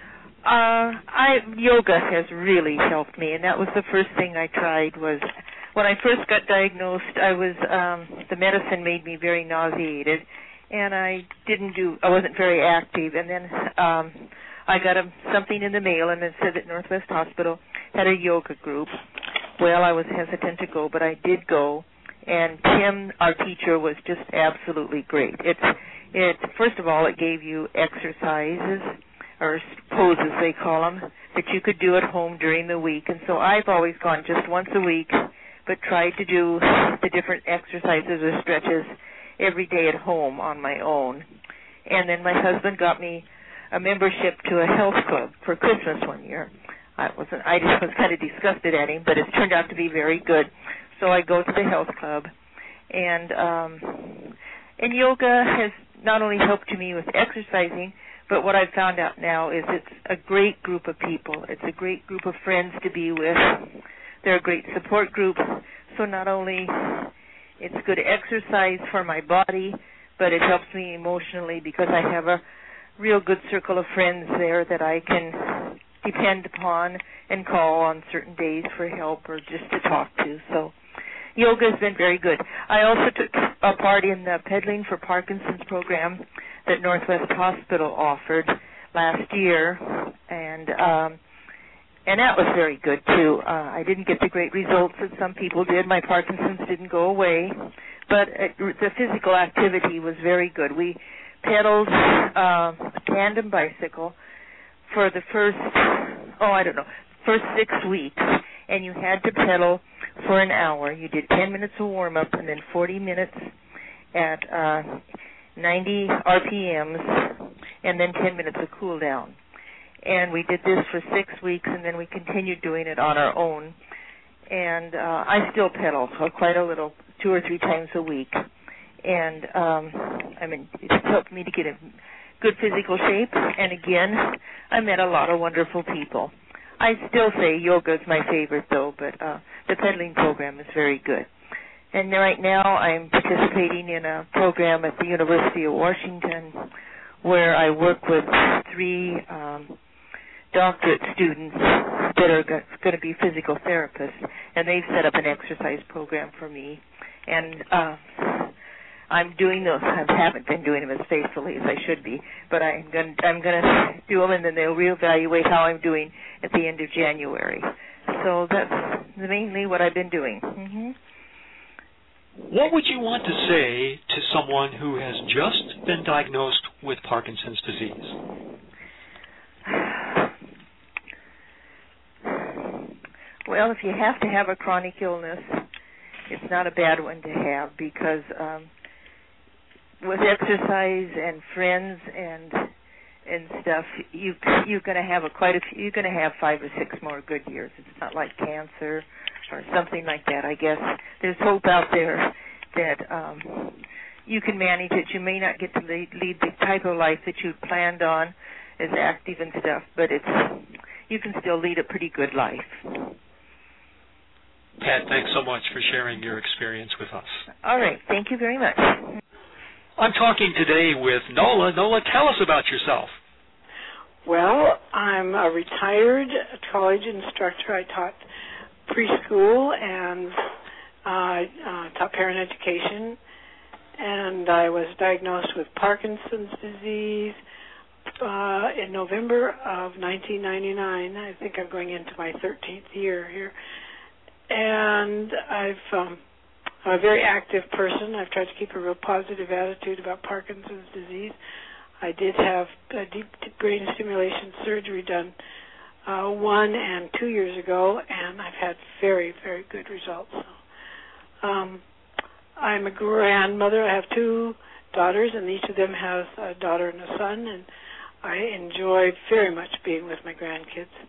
Uh, I yoga has really helped me, and that was the first thing I tried. Was when I first got diagnosed, I was um, the medicine made me very nauseated, and I didn't do. I wasn't very active, and then um, I got a, something in the mail, and it said that Northwest Hospital had a yoga group. Well, I was hesitant to go, but I did go, and Tim, our teacher, was just absolutely great. It's it first of all, it gave you exercises, or poses they call them, that you could do at home during the week. And so I've always gone just once a week, but tried to do the different exercises or stretches every day at home on my own. And then my husband got me a membership to a health club for Christmas one year. I wasn't, I just was kind of disgusted at him, but it's turned out to be very good. So I go to the health club, and um, and yoga has not only helped me with exercising, but what I've found out now is it's a great group of people. It's a great group of friends to be with. They're a great support group. So not only it's good exercise for my body, but it helps me emotionally because I have a real good circle of friends there that I can depend upon and call on certain days for help or just to talk to. So yoga has been very good. I also took a part in the Peddling for Parkinson's program that Northwest Hospital offered last year, and um, and that was very good too. Uh, I didn't get the great results that some people did. My Parkinson's didn't go away, but it, the physical activity was very good. We pedaled uh, a tandem bicycle for the first, oh, I don't know, first six weeks, and you had to pedal for an hour. You did ten minutes of warm-up and then forty minutes at uh, ninety R P Ms, and then ten minutes of cool-down. And we did this for six weeks, and then we continued doing it on our own. And uh, I still pedal so quite a little, two or three times a week. And um, I mean, it's helped me to get in good physical shape. And again, I met a lot of wonderful people. I still say yoga is my favorite, though, but uh, the pedaling program is very good. And right now I'm participating in a program at the University of Washington where I work with three um, doctorate students that are going to be physical therapists, and they've set up an exercise program for me. And uh, I'm doing those. I haven't been doing them as faithfully as I should be, but I'm going I'm going to do them, and then they'll reevaluate how I'm doing at the end of January. So that's mainly what I've been doing. Mm-hmm. What would you want to say to someone who has just been diagnosed with Parkinson's disease? Well, if you have to have a chronic illness, it's not a bad one to have because um, with exercise and friends and and stuff, you you're going to have a quite a few, you're going to have five or six more good years. It's not like cancer or something like that. I guess there's hope out there that um, you can manage it. You may not get to lead, lead the type of life that you planned on as active and stuff, but it's you can still lead a pretty good life. Pat, thanks so much for sharing your experience with us. All right. Thank you very much. I'm talking today with Nola. Nola, tell us about yourself. Well, I'm a retired college instructor. I taught preschool and uh, uh, taught parent education, and I was diagnosed with Parkinson's disease uh, in November of nineteen ninety-nine. I think I'm going into my thirteenth year here. And I've, um, I'm a very active person. I've tried to keep a real positive attitude about Parkinson's disease. I did have a deep, deep brain stimulation surgery done uh, one and two years ago, and I've had very, very good results. Um, I'm a grandmother. I have two daughters, and each of them has a daughter and a son, and I enjoy very much being with my grandkids.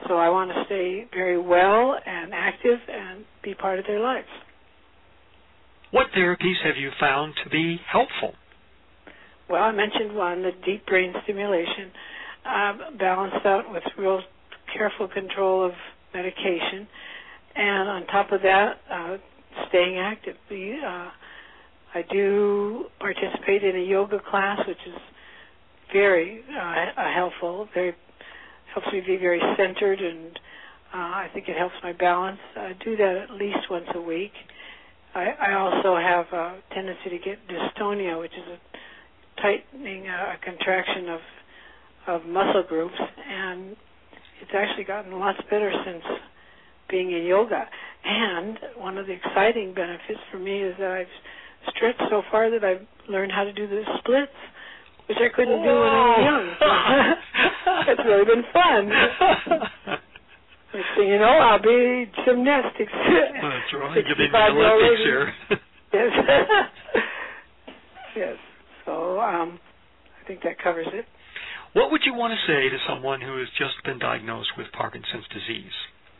So I want to stay very well and active and be part of their lives. What therapies have you found to be helpful? Well, I mentioned one, the deep brain stimulation, uh, balanced out with real careful control of medication. And on top of that, uh, staying active. The, uh, I do participate in a yoga class, which is very uh, helpful, very helps me be very centered, and uh, I think it helps my balance. I do that at least once a week. I, I also have a tendency to get dystonia, which is a tightening, uh, a contraction of of muscle groups, and it's actually gotten lots better since being in yoga. And one of the exciting benefits for me is that I've stretched so far that I've learned how to do the splits, which I couldn't Whoa. do when I was young. It's really been fun. Next thing you know, I'll be gymnastics. That's right. You'll be in the Olympics here. Yes. Yes. So um, I think that covers it. What would you want to say to someone who has just been diagnosed with Parkinson's disease?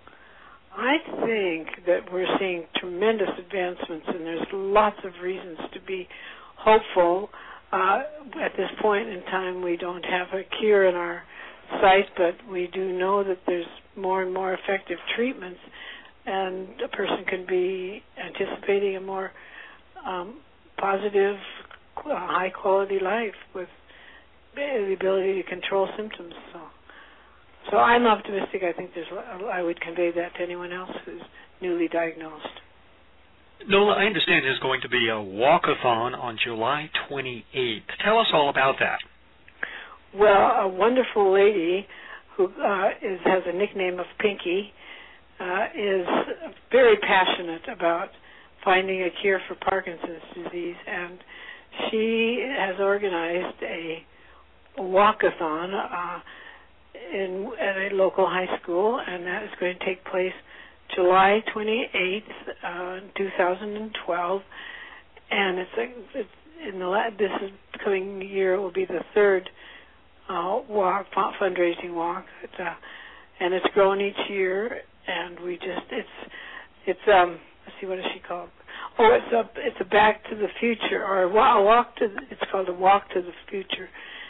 I think that we're seeing tremendous advancements, and there's lots of reasons to be hopeful. Uh, at this point in time, we don't have a cure in our sight, but we do know that there's more and more effective treatments, and a person can be anticipating a more um, positive, uh, high-quality life with the ability to control symptoms. So, so I'm optimistic. I think there's. I would convey that to anyone else who's newly diagnosed. Nola, I understand there's going to be a walkathon on July twenty-eighth. Tell us all about that. Well, a wonderful lady who uh, is, has a nickname of Pinky uh, is very passionate about finding a cure for Parkinson's disease, and she has organized a walkathon uh, in at a local high school, and that is going to take place July twenty-eighth, uh, two thousand twelve, and it's, a, it's in the la- this is coming year will be the third uh, walk fundraising walk, it's, uh, and it's grown each year, and we just it's it's um let's see, what is she called? Oh, it's a it's a Back to the Future, or a walk to the, it's called a Walk to the Future.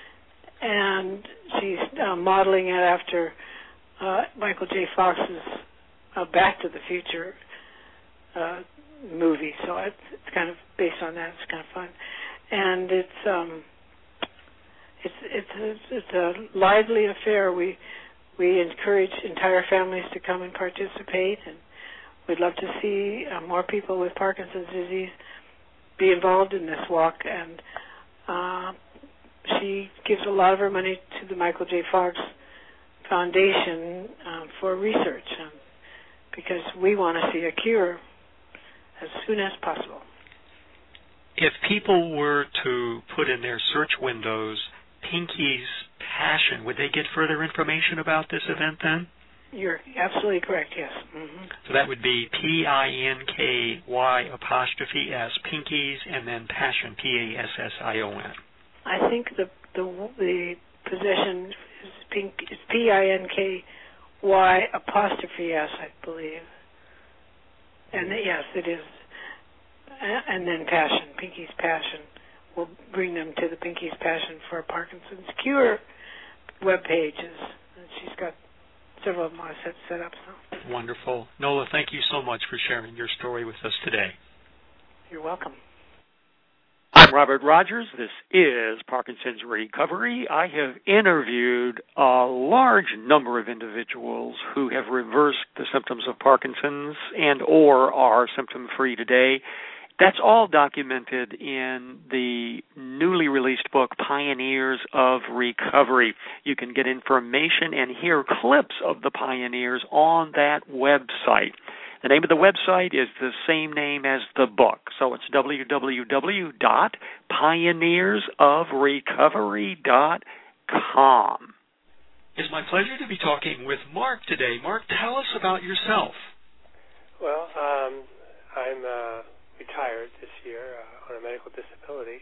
And she's uh, modeling it after uh, Michael J. Fox's uh, Back to the Future uh, movie. So it's, it's kind of based on that. It's kind of fun, and it's um, it's it's it's, it's a lively affair. We we encourage entire families to come and participate, and we'd love to see uh, more people with Parkinson's disease be involved in this walk. And uh, she gives a lot of her money to the Michael J. Fox Foundation um, for research, um, because we want to see a cure as soon as possible. If people were to put in their search windows Pinky's Passion, would they get further information about this event then? You're absolutely correct, yes. Mm-hmm. So that would be P I N K Y apostrophe S, Pinky's, and then Passion, P A S S I O N. I think the the the possession is pink is P I N K Y apostrophe S, I believe. And the, yes, it is. And then Passion, Pinky's Passion, will bring them to the Pinky's Passion for Parkinson's Cure web pages. And she's got several of them I set set up. So. Wonderful. Nola, thank you so much for sharing your story with us today. You're welcome. I'm Robert Rogers. This is Parkinson's Recovery. I have interviewed a large number of individuals who have reversed the symptoms of Parkinson's and or are symptom-free today. That's all documented in the newly released book, Pioneers of Recovery. You can get information and hear clips of the pioneers on that website. The name of the website is the same name as the book, so it's w w w dot pioneers of recovery dot com. It's my pleasure to be talking with Mark today. Mark, tell us about yourself. Well, um, I'm uh, retired this year uh, on a medical disability,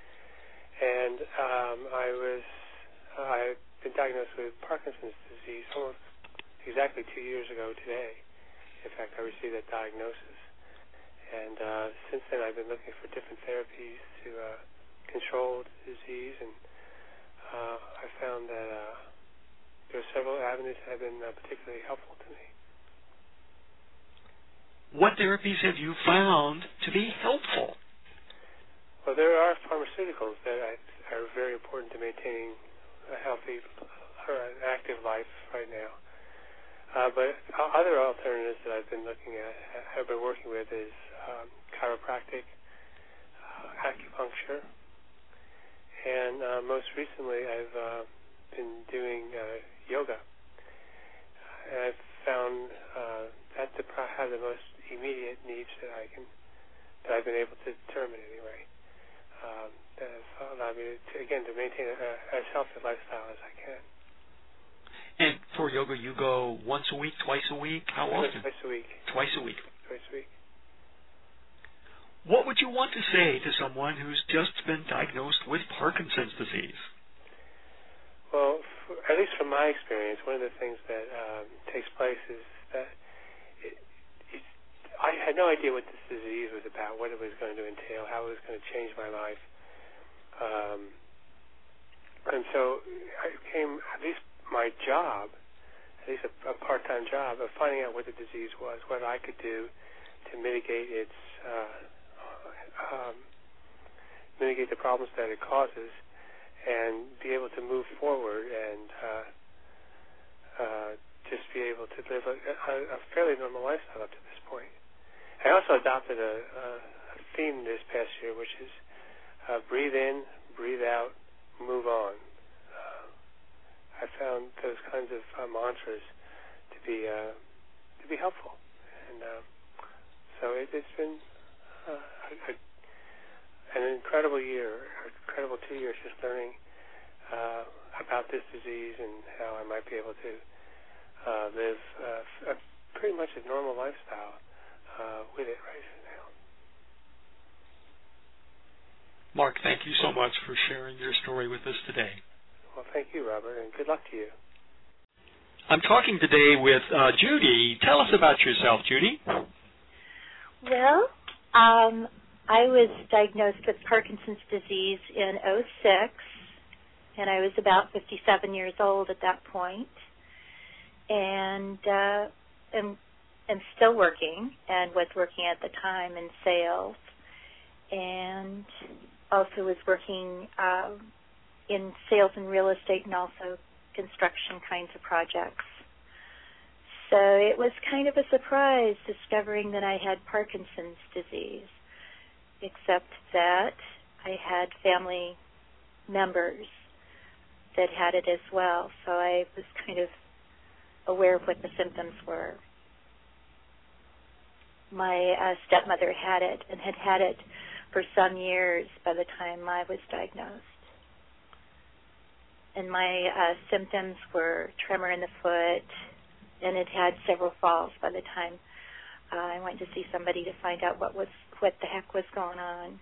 and um, I was uh, I've been diagnosed with Parkinson's disease almost exactly exactly two years ago today. In fact, I received that diagnosis. And uh, since then, I've been looking for different therapies to uh, control the disease, and uh, I found that uh, there are several avenues that have been uh, particularly helpful to me. What therapies have you found to be helpful? Well, there are pharmaceuticals that I, are very important to maintaining a healthy or an active life right now. Uh, but other alternatives that I've been looking at, have been working with, is um, chiropractic, uh, acupuncture, and uh, most recently I've uh, been doing uh, yoga. And I've found uh, that to have the most immediate needs that I can, that I've been able to determine anyway. Um, that have allowed me to, again, to maintain a, as healthy a lifestyle as I can. And for yoga, you go once a week, twice a week? How often? Twice a week. Twice a week. Twice a week. What would you want to say to someone who's just been diagnosed with Parkinson's disease? Well, for, at least from my experience, one of the things that um, takes place is that it, it, I had no idea what this disease was about, what it was going to entail, how it was going to change my life. Um, and so I became, at least my job, at least a, a part-time job, of finding out what the disease was, what I could do to mitigate its, uh, um, mitigate the problems that it causes, and be able to move forward and uh, uh, just be able to live a, a, a fairly normal lifestyle up to this point. I also adopted a, a, a theme this past year, which is uh, breathe in, breathe out, move on. I found those kinds of uh, mantras to be uh, to be helpful, and uh, so it, it's been uh, a, a, an incredible year, an incredible two years just learning uh, about this disease and how I might be able to uh, live uh, a pretty much a normal lifestyle uh, with it right now. Mark, thank you so much for sharing your story with us today. Well, thank you, Robert, and good luck to you. I'm talking today with uh, Judy. Tell us about yourself, Judy. Well, um, I was diagnosed with Parkinson's disease in oh six, and I was about fifty-seven years old at that point, and uh, am, am still working, and was working at the time in sales, and also was working uh, in sales and real estate, and also construction kinds of projects. So it was kind of a surprise discovering that I had Parkinson's disease, except that I had family members that had it as well. So I was kind of aware of what the symptoms were. My uh, stepmother had it and had had it for some years by the time I was diagnosed. And my uh, symptoms were tremor in the foot, and it had several falls by the time uh, I went to see somebody to find out what was what the heck was going on.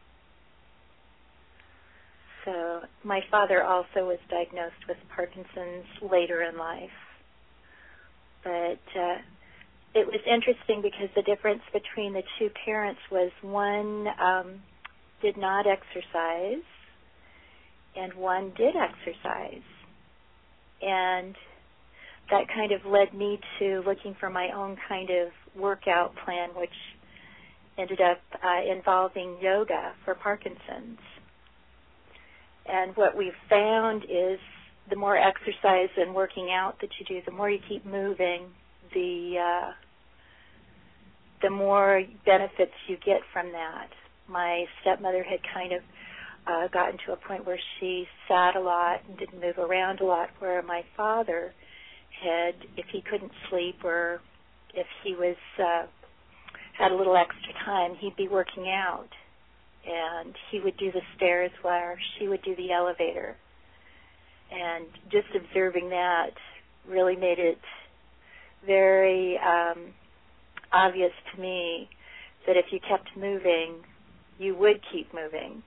So my father also was diagnosed with Parkinson's later in life. But uh, it was interesting because the difference between the two parents was one um, did not exercise, and one did exercise. And that kind of led me to looking for my own kind of workout plan, which ended up uh, involving yoga for Parkinson's. And what we've found is the more exercise and working out that you do, the more you keep moving, the uh, the more benefits you get from that. My stepmother had kind of Uh, gotten to a point where she sat a lot and didn't move around a lot, where my father had, if he couldn't sleep or if he was uh, had a little extra time, he'd be working out, and he would do the stairs while she would do the elevator. And just observing that really made it very um, obvious to me that if you kept moving, you would keep moving.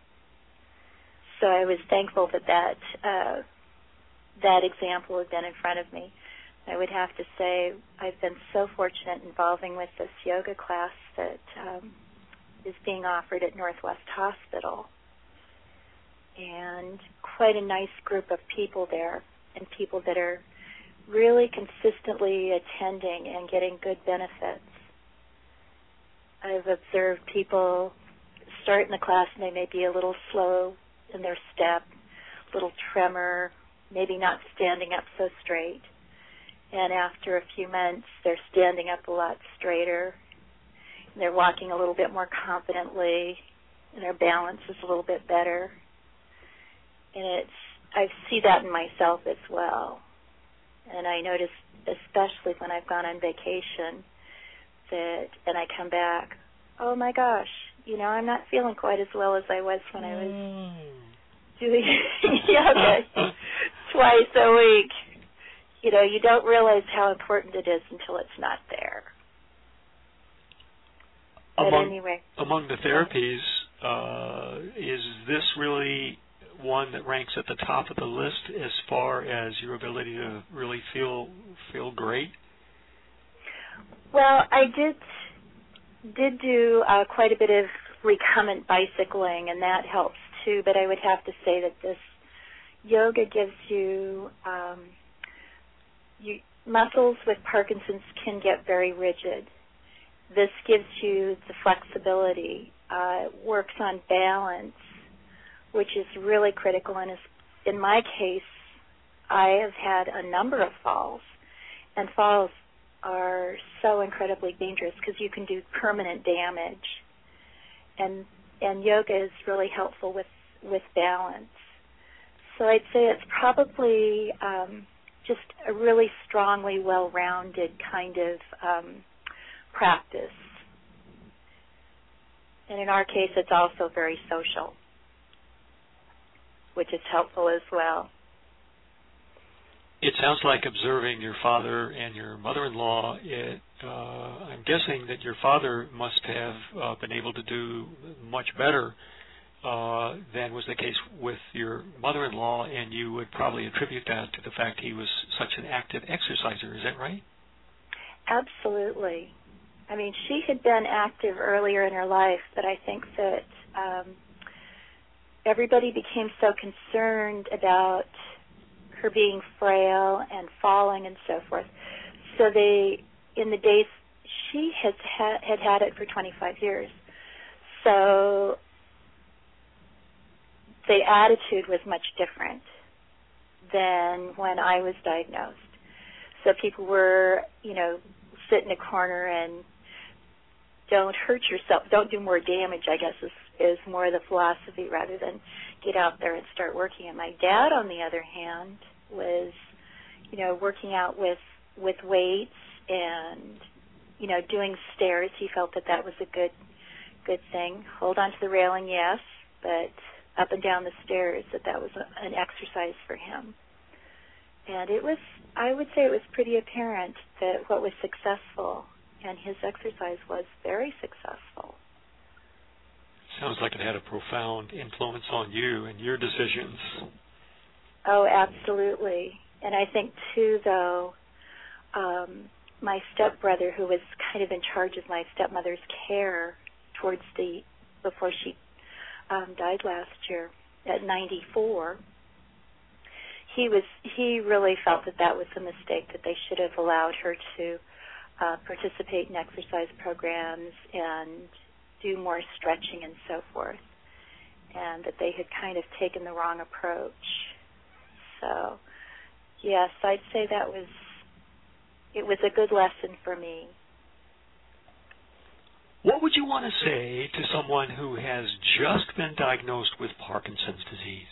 So I was thankful that that, uh, that example had been in front of me. I would have to say I've been so fortunate involving with this yoga class that um, is being offered at Northwest Hospital. And quite a nice group of people there, and people that are really consistently attending and getting good benefits. I've observed people start in the class and they may be a little slow in their step, a little tremor, maybe not standing up so straight. And after a few months, they're standing up a lot straighter. And they're walking a little bit more confidently, and their balance is a little bit better. And it's I see that in myself as well. And I notice, especially when I've gone on vacation, that, and I come back, oh my gosh, you know, I'm not feeling quite as well as I was when I was mm. doing yoga twice a week. You know, you don't realize how important it is until it's not there. Among, but anyway. Among the therapies, uh, is this really one that ranks at the top of the list as far as your ability to really feel feel great? Well, I did did do uh, quite a bit of recumbent bicycling, and that helps too. But I would have to say that this yoga gives you, um, you muscles with Parkinson's can get very rigid. This gives you the flexibility. Uh, it works on balance, which is really critical. And in my case, I have had a number of falls, and falls are so incredibly dangerous because you can do permanent damage. And and yoga is really helpful with, with balance. So I'd say it's probably um, just a really strongly well-rounded kind of um, practice. And in our case, it's also very social, which is helpful as well. It sounds like observing your father and your mother-in-law, it, uh, I'm guessing that your father must have uh, been able to do much better uh, than was the case with your mother-in-law, and you would probably attribute that to the fact he was such an active exerciser. Is that right? Absolutely. I mean, she had been active earlier in her life, but I think that um, everybody became so concerned about her being frail and falling and so forth. So they, in the days, she has ha- had had it for twenty-five years. So the attitude was much different than when I was diagnosed. So people were, you know, sit in a corner and don't hurt yourself, don't do more damage, I guess, is, is more the philosophy rather than get out there and start working. And my dad, on the other hand, was, you know, working out with, with weights and, you know, doing stairs. He felt that that was a good good thing. Hold on to the railing, yes, but up and down the stairs, that that was a, an exercise for him. And it was, I would say it was pretty apparent that what was successful, and his exercise was very successful. Sounds like it had a profound influence on you and your decisions. Oh, absolutely. And I think, too, though, um, my stepbrother, who was kind of in charge of my stepmother's care towards the, before she um, died last year at ninety-four, he was, he really felt that that was a mistake, that they should have allowed her to uh, participate in exercise programs and do more stretching and so forth, and that they had kind of taken the wrong approach. So, yes, I'd say that was, it was a good lesson for me. What would you want to say to someone who has just been diagnosed with Parkinson's disease?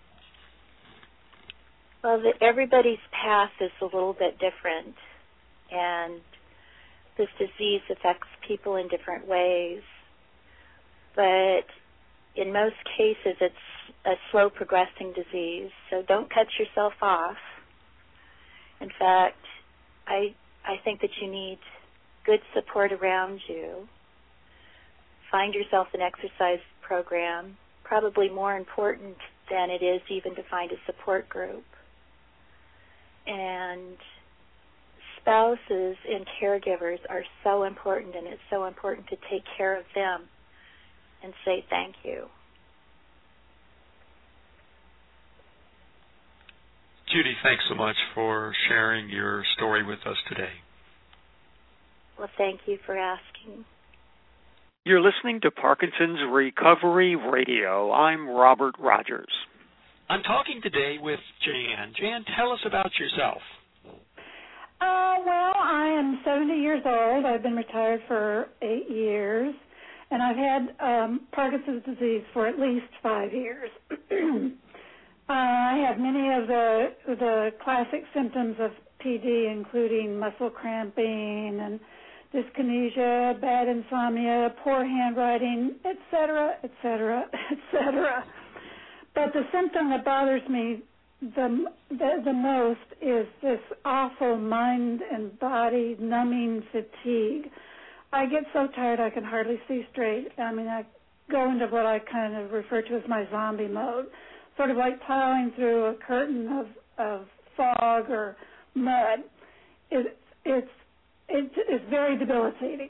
Well, the, everybody's path is a little bit different, and this disease affects people in different ways. But in most cases, it's a slow progressing disease, so don't cut yourself off. In fact, I I think that you need good support around you. Find yourself an exercise program, probably more important than it is even to find a support group. And spouses and caregivers are so important, and it's so important to take care of them and say thank you. Judy, thanks so much for sharing your story with us today. Well, thank you for asking. You're listening to Parkinson's Recovery Radio. I'm Robert Rogers. I'm talking today with Jan. Jan, tell us about yourself. Uh, well, I am seventy years old. I've been retired for eight years, and I've had um, Parkinson's disease for at least five years. uh, I have many of the the classic symptoms of P D, including muscle cramping and dyskinesia, bad insomnia, poor handwriting, et cetera, et cetera, et cetera. But the symptom that bothers me the, the the most is this awful mind and body numbing fatigue. I get so tired I can hardly see straight. I mean, I go into what I kind of refer to as my zombie mode, sort of like plowing through a curtain of, of fog or mud. It, it's It is very debilitating.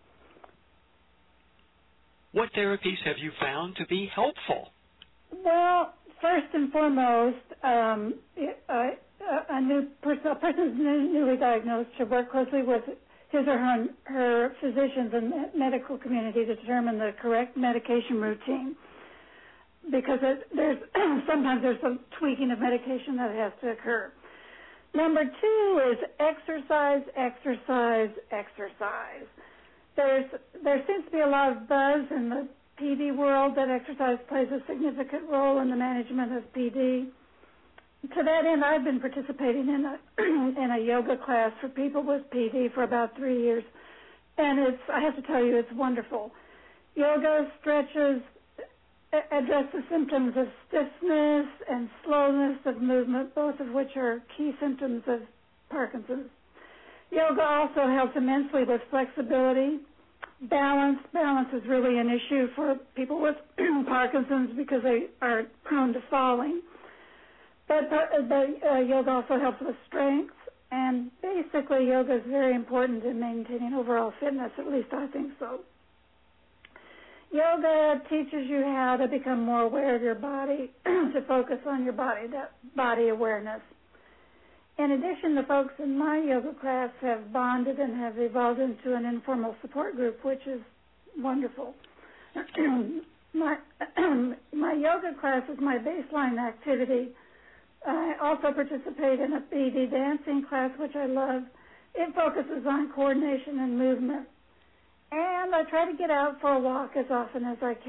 What therapies have you found to be helpful? Well, first and foremost, um, a, a new person, a person newly diagnosed should work closely with his or her, her physicians and medical community to determine the correct medication routine, because it, there's sometimes there's some tweaking of medication that has to occur. Number two is exercise, exercise, exercise. There's there seems to be a lot of buzz in the P D world that exercise plays a significant role in the management of P D. To that end, I've been participating in a in a yoga class for people with P D for about three years, and it's I have to tell you, it's wonderful. Yoga stretches address the symptoms of stiffness and slowness of movement, both of which are key symptoms of Parkinson's. Yoga also helps immensely with flexibility. Balance. Balance is really an issue for people with Parkinson's because they are prone to falling. But, but uh, yoga also helps with strength, and basically yoga is very important in maintaining overall fitness, at least I think so. Yoga teaches you how to become more aware of your body, to focus on your body, that body awareness. In addition, the folks in my yoga class have bonded and have evolved into an informal support group, which is wonderful. my, my yoga class is my baseline activity. I also participate in a P D dancing class, which I love. It focuses on coordination and movement. And I try to get out for a walk as often as I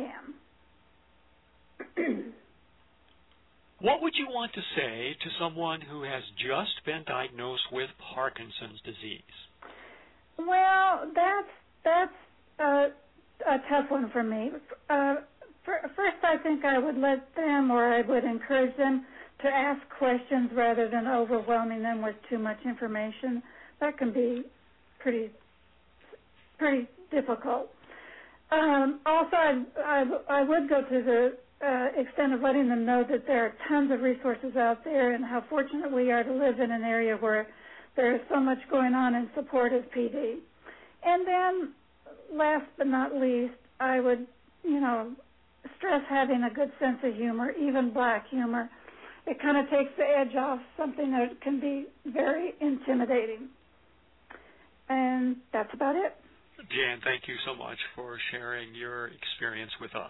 can. What would you want to say to someone who has just been diagnosed with Parkinson's disease? Well, that's that's uh, a tough one for me. Uh, for, first, I think I would let them, or I would encourage them to ask questions rather than overwhelming them with too much information. That can be pretty pretty difficult. Um, also, I, I, I would go to the uh, extent of letting them know that there are tons of resources out there and how fortunate we are to live in an area where there is so much going on in support of P D. And then, last but not least, I would, you know, stress having a good sense of humor, even black humor. It kind of takes the edge off something that can be very intimidating. And that's about it. Jan, thank you so much for sharing your experience with us.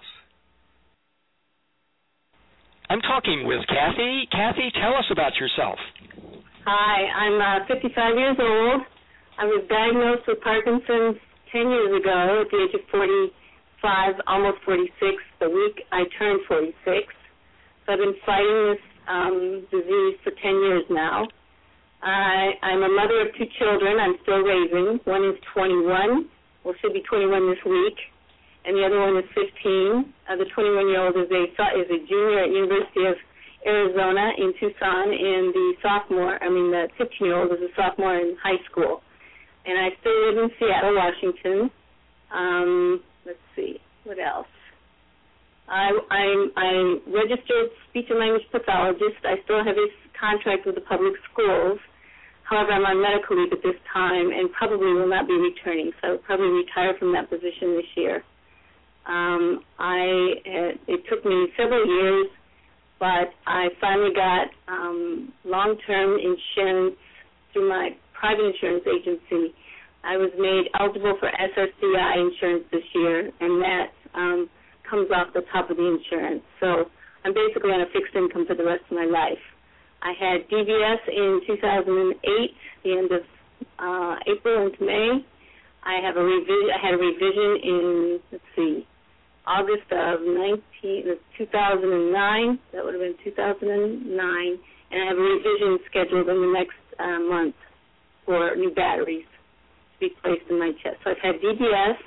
I'm talking with Kathy. Kathy, tell us about yourself. Hi, I'm uh, fifty-five years old. I was diagnosed with Parkinson's ten years ago at the age of forty-five, almost forty-six, the week I turned forty-six. So I've been fighting this um, disease for ten years now. I, I'm a mother of two children I'm still raising. One is twenty-one, well, should be twenty-one this week, and the other one is fifteen. Uh, the twenty-one-year-old is a, is a junior at University of Arizona in Tucson, and the sophomore, I mean the fifteen-year-old is a sophomore in high school. And I still live in Seattle, Washington. Um, let's see, what else? I, I'm, I'm registered speech and language pathologist. I still have a contract with the public schools. However, I'm on medical leave at this time and probably will not be returning, so I'll probably retire from that position this year. Um, I it, it took me several years, but I finally got um, long-term insurance through my private insurance agency. I was made eligible for S S D I insurance this year, and that um, comes off the top of the insurance. So I'm basically on a fixed income for the rest of my life. I had D B S in two thousand eight, the end of uh, April into May. I have a revision. I had a revision in let's see, August of nineteen, two thousand nine. That would have been two thousand nine, and I have a revision scheduled in the next uh, month for new batteries to be placed in my chest. So I've had D B S.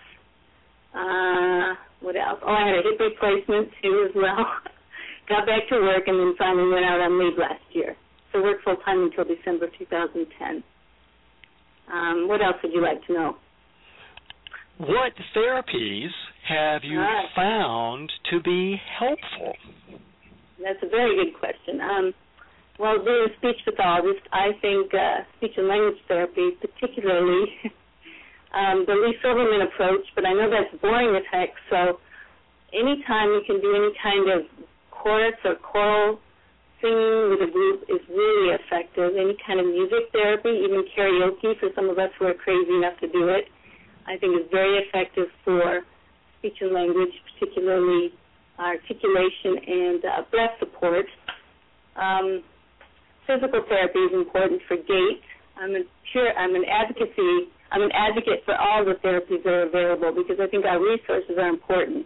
Uh, what else? Oh, I had a hip replacement too as well. Got back to work and then finally went out on leave last year. So worked full time until December two thousand ten. Um, what else would you like to know? What therapies have you right. found to be helpful? That's a very good question. Um, well, being a speech pathologist, I think uh, speech and language therapy, particularly um, the Lee Silverman approach, but I know that's boring as heck, so anytime you can do any kind of chorus or choral singing with a group is really effective. Any kind of music therapy, even karaoke for some of us who are crazy enough to do it, I think is very effective for speech and language, particularly articulation and uh, breath support. Um, physical therapy is important for gait. I'm a pure, I'm an advocacy, I'm an advocate for all the therapies that are available because I think our resources are important.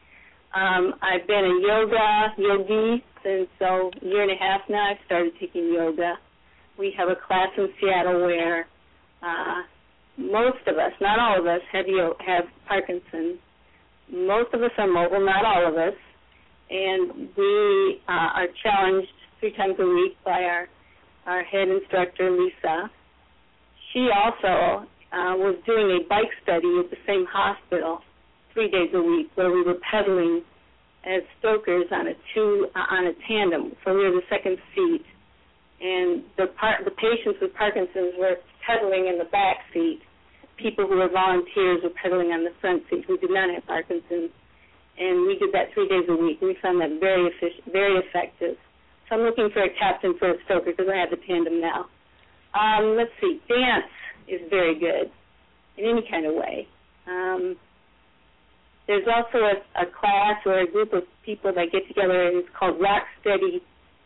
Um, I've been a yoga yogi since so a year and a half now. I've started taking yoga. We have a class in Seattle where uh, most of us, not all of us, have yo- have Parkinson's. Most of us are mobile, not all of us, and we uh, are challenged three times a week by our our head instructor, Lisa. She also uh, was doing a bike study at the same hospital three days a week, where we were pedaling as stokers on a two uh, on a tandem. So we were the second seat, and the par- the patients with Parkinson's were pedaling in the back seat. People who were volunteers were pedaling on the front seat who did not have Parkinson's, and we did that three days a week. We found that very efficient, very effective. So I'm looking for a captain for a stoker because I have the tandem now. Um, let's see, dance is very good in any kind of way. Um, There's also a, a class or a group of people that get together, and it's called Rock Steady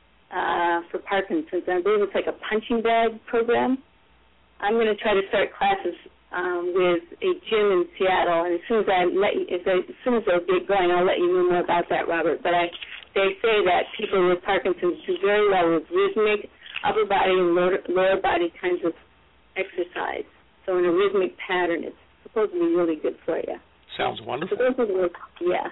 uh, for Parkinson's. And I believe it's like a punching bag program. I'm going to try to start classes um, with a gym in Seattle, and as soon as I let you, as, I, as soon as I get going, I'll let you know more about that, Robert. But I, they say that people with Parkinson's do very well with rhythmic upper body and lower, lower body kinds of exercise. So in a rhythmic pattern, it's supposed to be really good for you. Sounds wonderful. So those are the ways, yeah.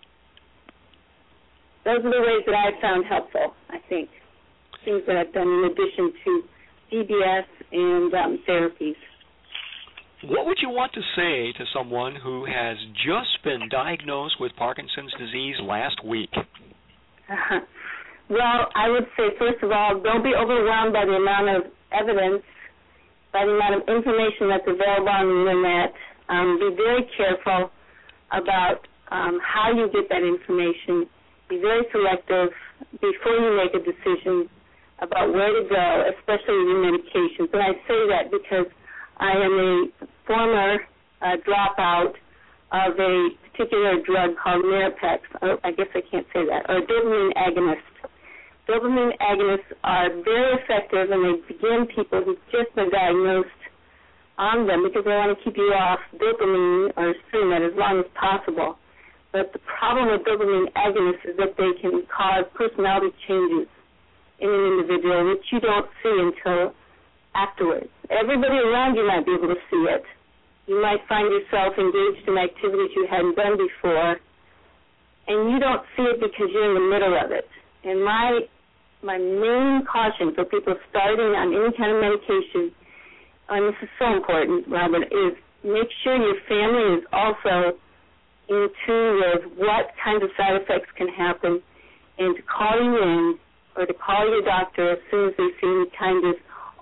Those are the ways that I've found helpful, I think. Things that I've done in addition to D B S and um, therapies. What would you want to say to someone who has just been diagnosed with Parkinson's disease last week? Uh-huh. Well, I would say, first of all, don't be overwhelmed by the amount of evidence, by the amount of information that's available on the Internet. Um, be very careful about um, how you get that information. Be very selective before you make a decision about where to go, especially with medications. And I say that because I am a former uh, dropout of a particular drug called Mirapex. Oh, I guess I can't say that, or a dopamine agonist. Dopamine agonists are very effective, and they begin people who've just been diagnosed on them because they want to keep you off dopamine or serotonin as long as possible. But the problem with dopamine agonists is that they can cause personality changes in an individual which you don't see until afterwards. Everybody around you might be able to see it. You might find yourself engaged in activities you hadn't done before, and you don't see it because you're in the middle of it. And my my main caution for people starting on any kind of medication, and this is so important, Robin, is make sure your family is also in tune with what kinds of side effects can happen, and to call you in or to call your doctor as soon as they see any kind of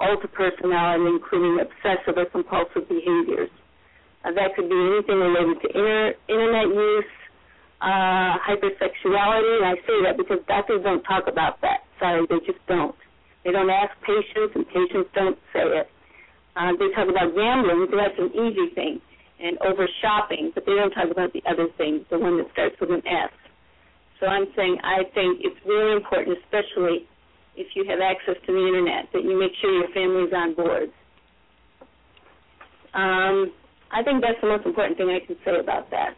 alter personality, including obsessive or compulsive behaviors. Uh, that could be anything related to inter- internet use, uh, hypersexuality, and I say that because doctors don't talk about that. Sorry, they just don't. They don't ask patients, and patients don't say it. Uh, they talk about gambling, so that's an easy thing, and over shopping, but they don't talk about the other thing, the one that starts with an S. So I'm saying I think it's really important, especially if you have access to the internet, that you make sure your family's on board. Um, I think that's the most important thing I can say about that.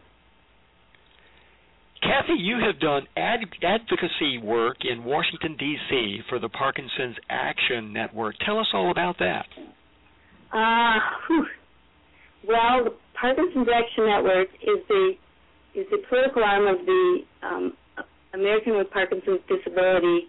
Kathy, you have done ad- advocacy work in Washington, D C for the Parkinson's Action Network. Tell us all about that. Uh, whew. Well, the Parkinson's Action Network is the is the political arm of the um, American with Parkinson's Disability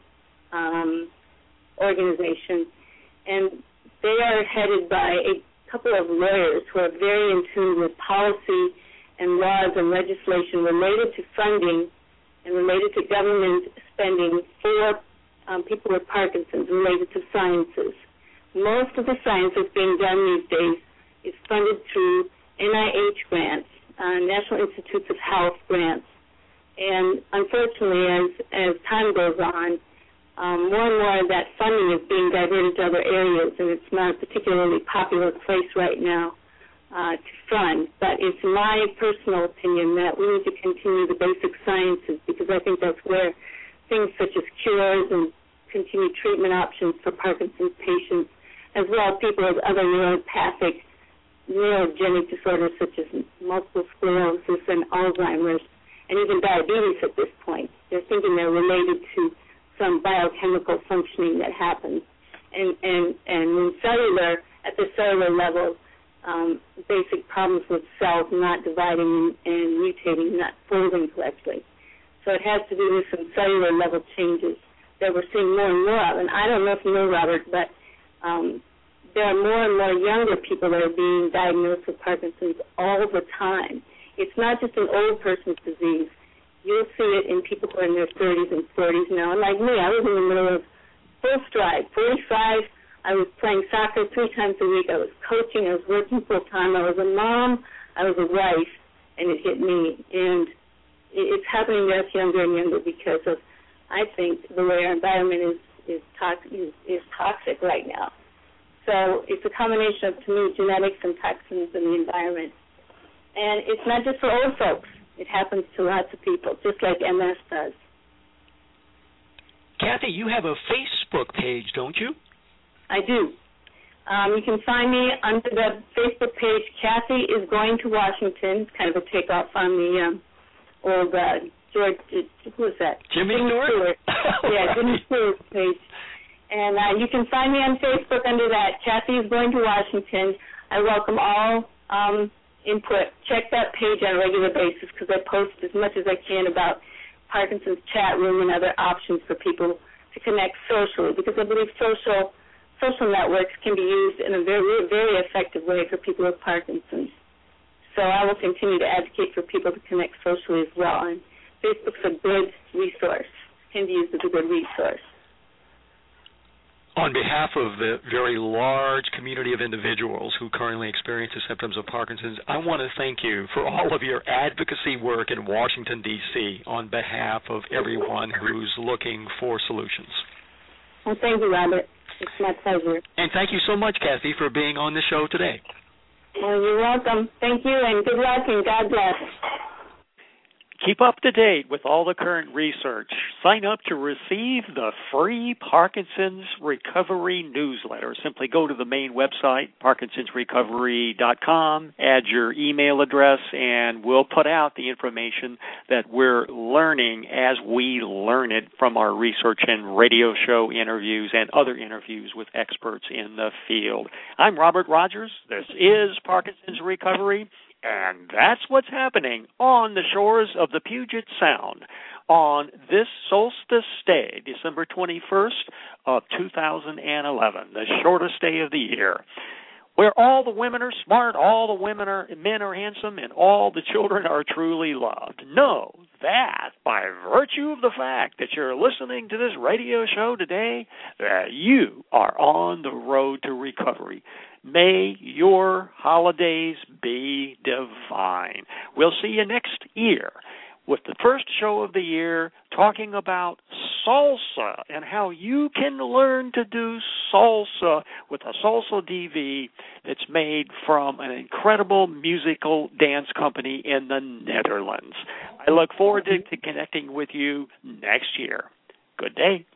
um, organization, and they are headed by a couple of lawyers who are very in tune with policy and laws and legislation related to funding and related to government spending for um, people with Parkinson's related to sciences. Most of the science that's being done these days is funded through N I H grants, uh, National Institutes of Health grants. And unfortunately, as, as time goes on, um, more and more of that funding is being diverted to other areas, and it's not a particularly popular place right now uh, to fund. But it's my personal opinion that we need to continue the basic sciences, because I think that's where things such as cures and continued treatment options for Parkinson's patients, as well as people with other neuropathic, neurogenic disorders such as multiple sclerosis and Alzheimer's, and even diabetes at this point. They're thinking they're related to some biochemical functioning that happens. And, and, and in cellular, at the cellular level, um, basic problems with cells not dividing and mutating, not folding correctly. So it has to do with some cellular level changes that we're seeing more and more of. And I don't know if you know, Robert, but um, there are more and more younger people that are being diagnosed with Parkinson's all the time. It's not just an old person's disease. You'll see it in people who are in their thirties and forties now. And like me, I was in the middle of full stride. forty-five, I was playing soccer three times a week. I was coaching. I was working full time. I was a mom. I was a wife, and it hit me. And it's happening to us younger and younger because of, I think, the way our environment is is, tox- is, is toxic right now. So it's a combination of, to me, genetics and toxins in the environment. And it's not just for old folks. It happens to lots of people, just like M S does. Kathy, you have a Facebook page, don't you? I do. Um, you can find me under the Facebook page, Kathy is Going to Washington. It's kind of a takeoff on the um, old uh, George, uh, who was that? Jimmy, Jimmy Stewart? Stewart. Yeah, Jimmy Stewart's page. And uh, you can find me on Facebook under that, Kathy is Going to Washington. I welcome all um, input. Check that page on a regular basis because I post as much as I can about Parkinson's chat room and other options for people to connect socially, because I believe social social networks can be used in a very, very effective way for people with Parkinson's. So I will continue to advocate for people to connect socially as well. And Facebook's a good resource, can be used as a good resource. On behalf of the very large community of individuals who currently experience the symptoms of Parkinson's, I want to thank you for all of your advocacy work in Washington, D C on behalf of everyone who's looking for solutions. Well, thank you, Robert. It's my pleasure. And thank you so much, Kathy, for being on the show today. Well, you're welcome. Thank you, and good luck, and God bless. Keep up to date with all the current research. Sign up to receive the free Parkinson's Recovery newsletter. Simply go to the main website, parkinsons recovery dot com, add your email address, and we'll put out the information that we're learning as we learn it from our research and radio show interviews and other interviews with experts in the field. I'm Robert Rogers. This is Parkinson's Recovery. And that's what's happening on the shores of the Puget Sound on this solstice day, December twenty-first of two thousand eleven, the shortest day of the year, where all the women are smart, all the women are men are handsome, and all the children are truly loved. Know that, by virtue of the fact that you're listening to this radio show today, that you are on the road to recovery. May your holidays be divine. We'll see you next year with the first show of the year, talking about salsa and how you can learn to do salsa with a salsa D V that's made from an incredible musical dance company in the Netherlands. I look forward to, to connecting with you next year. Good day.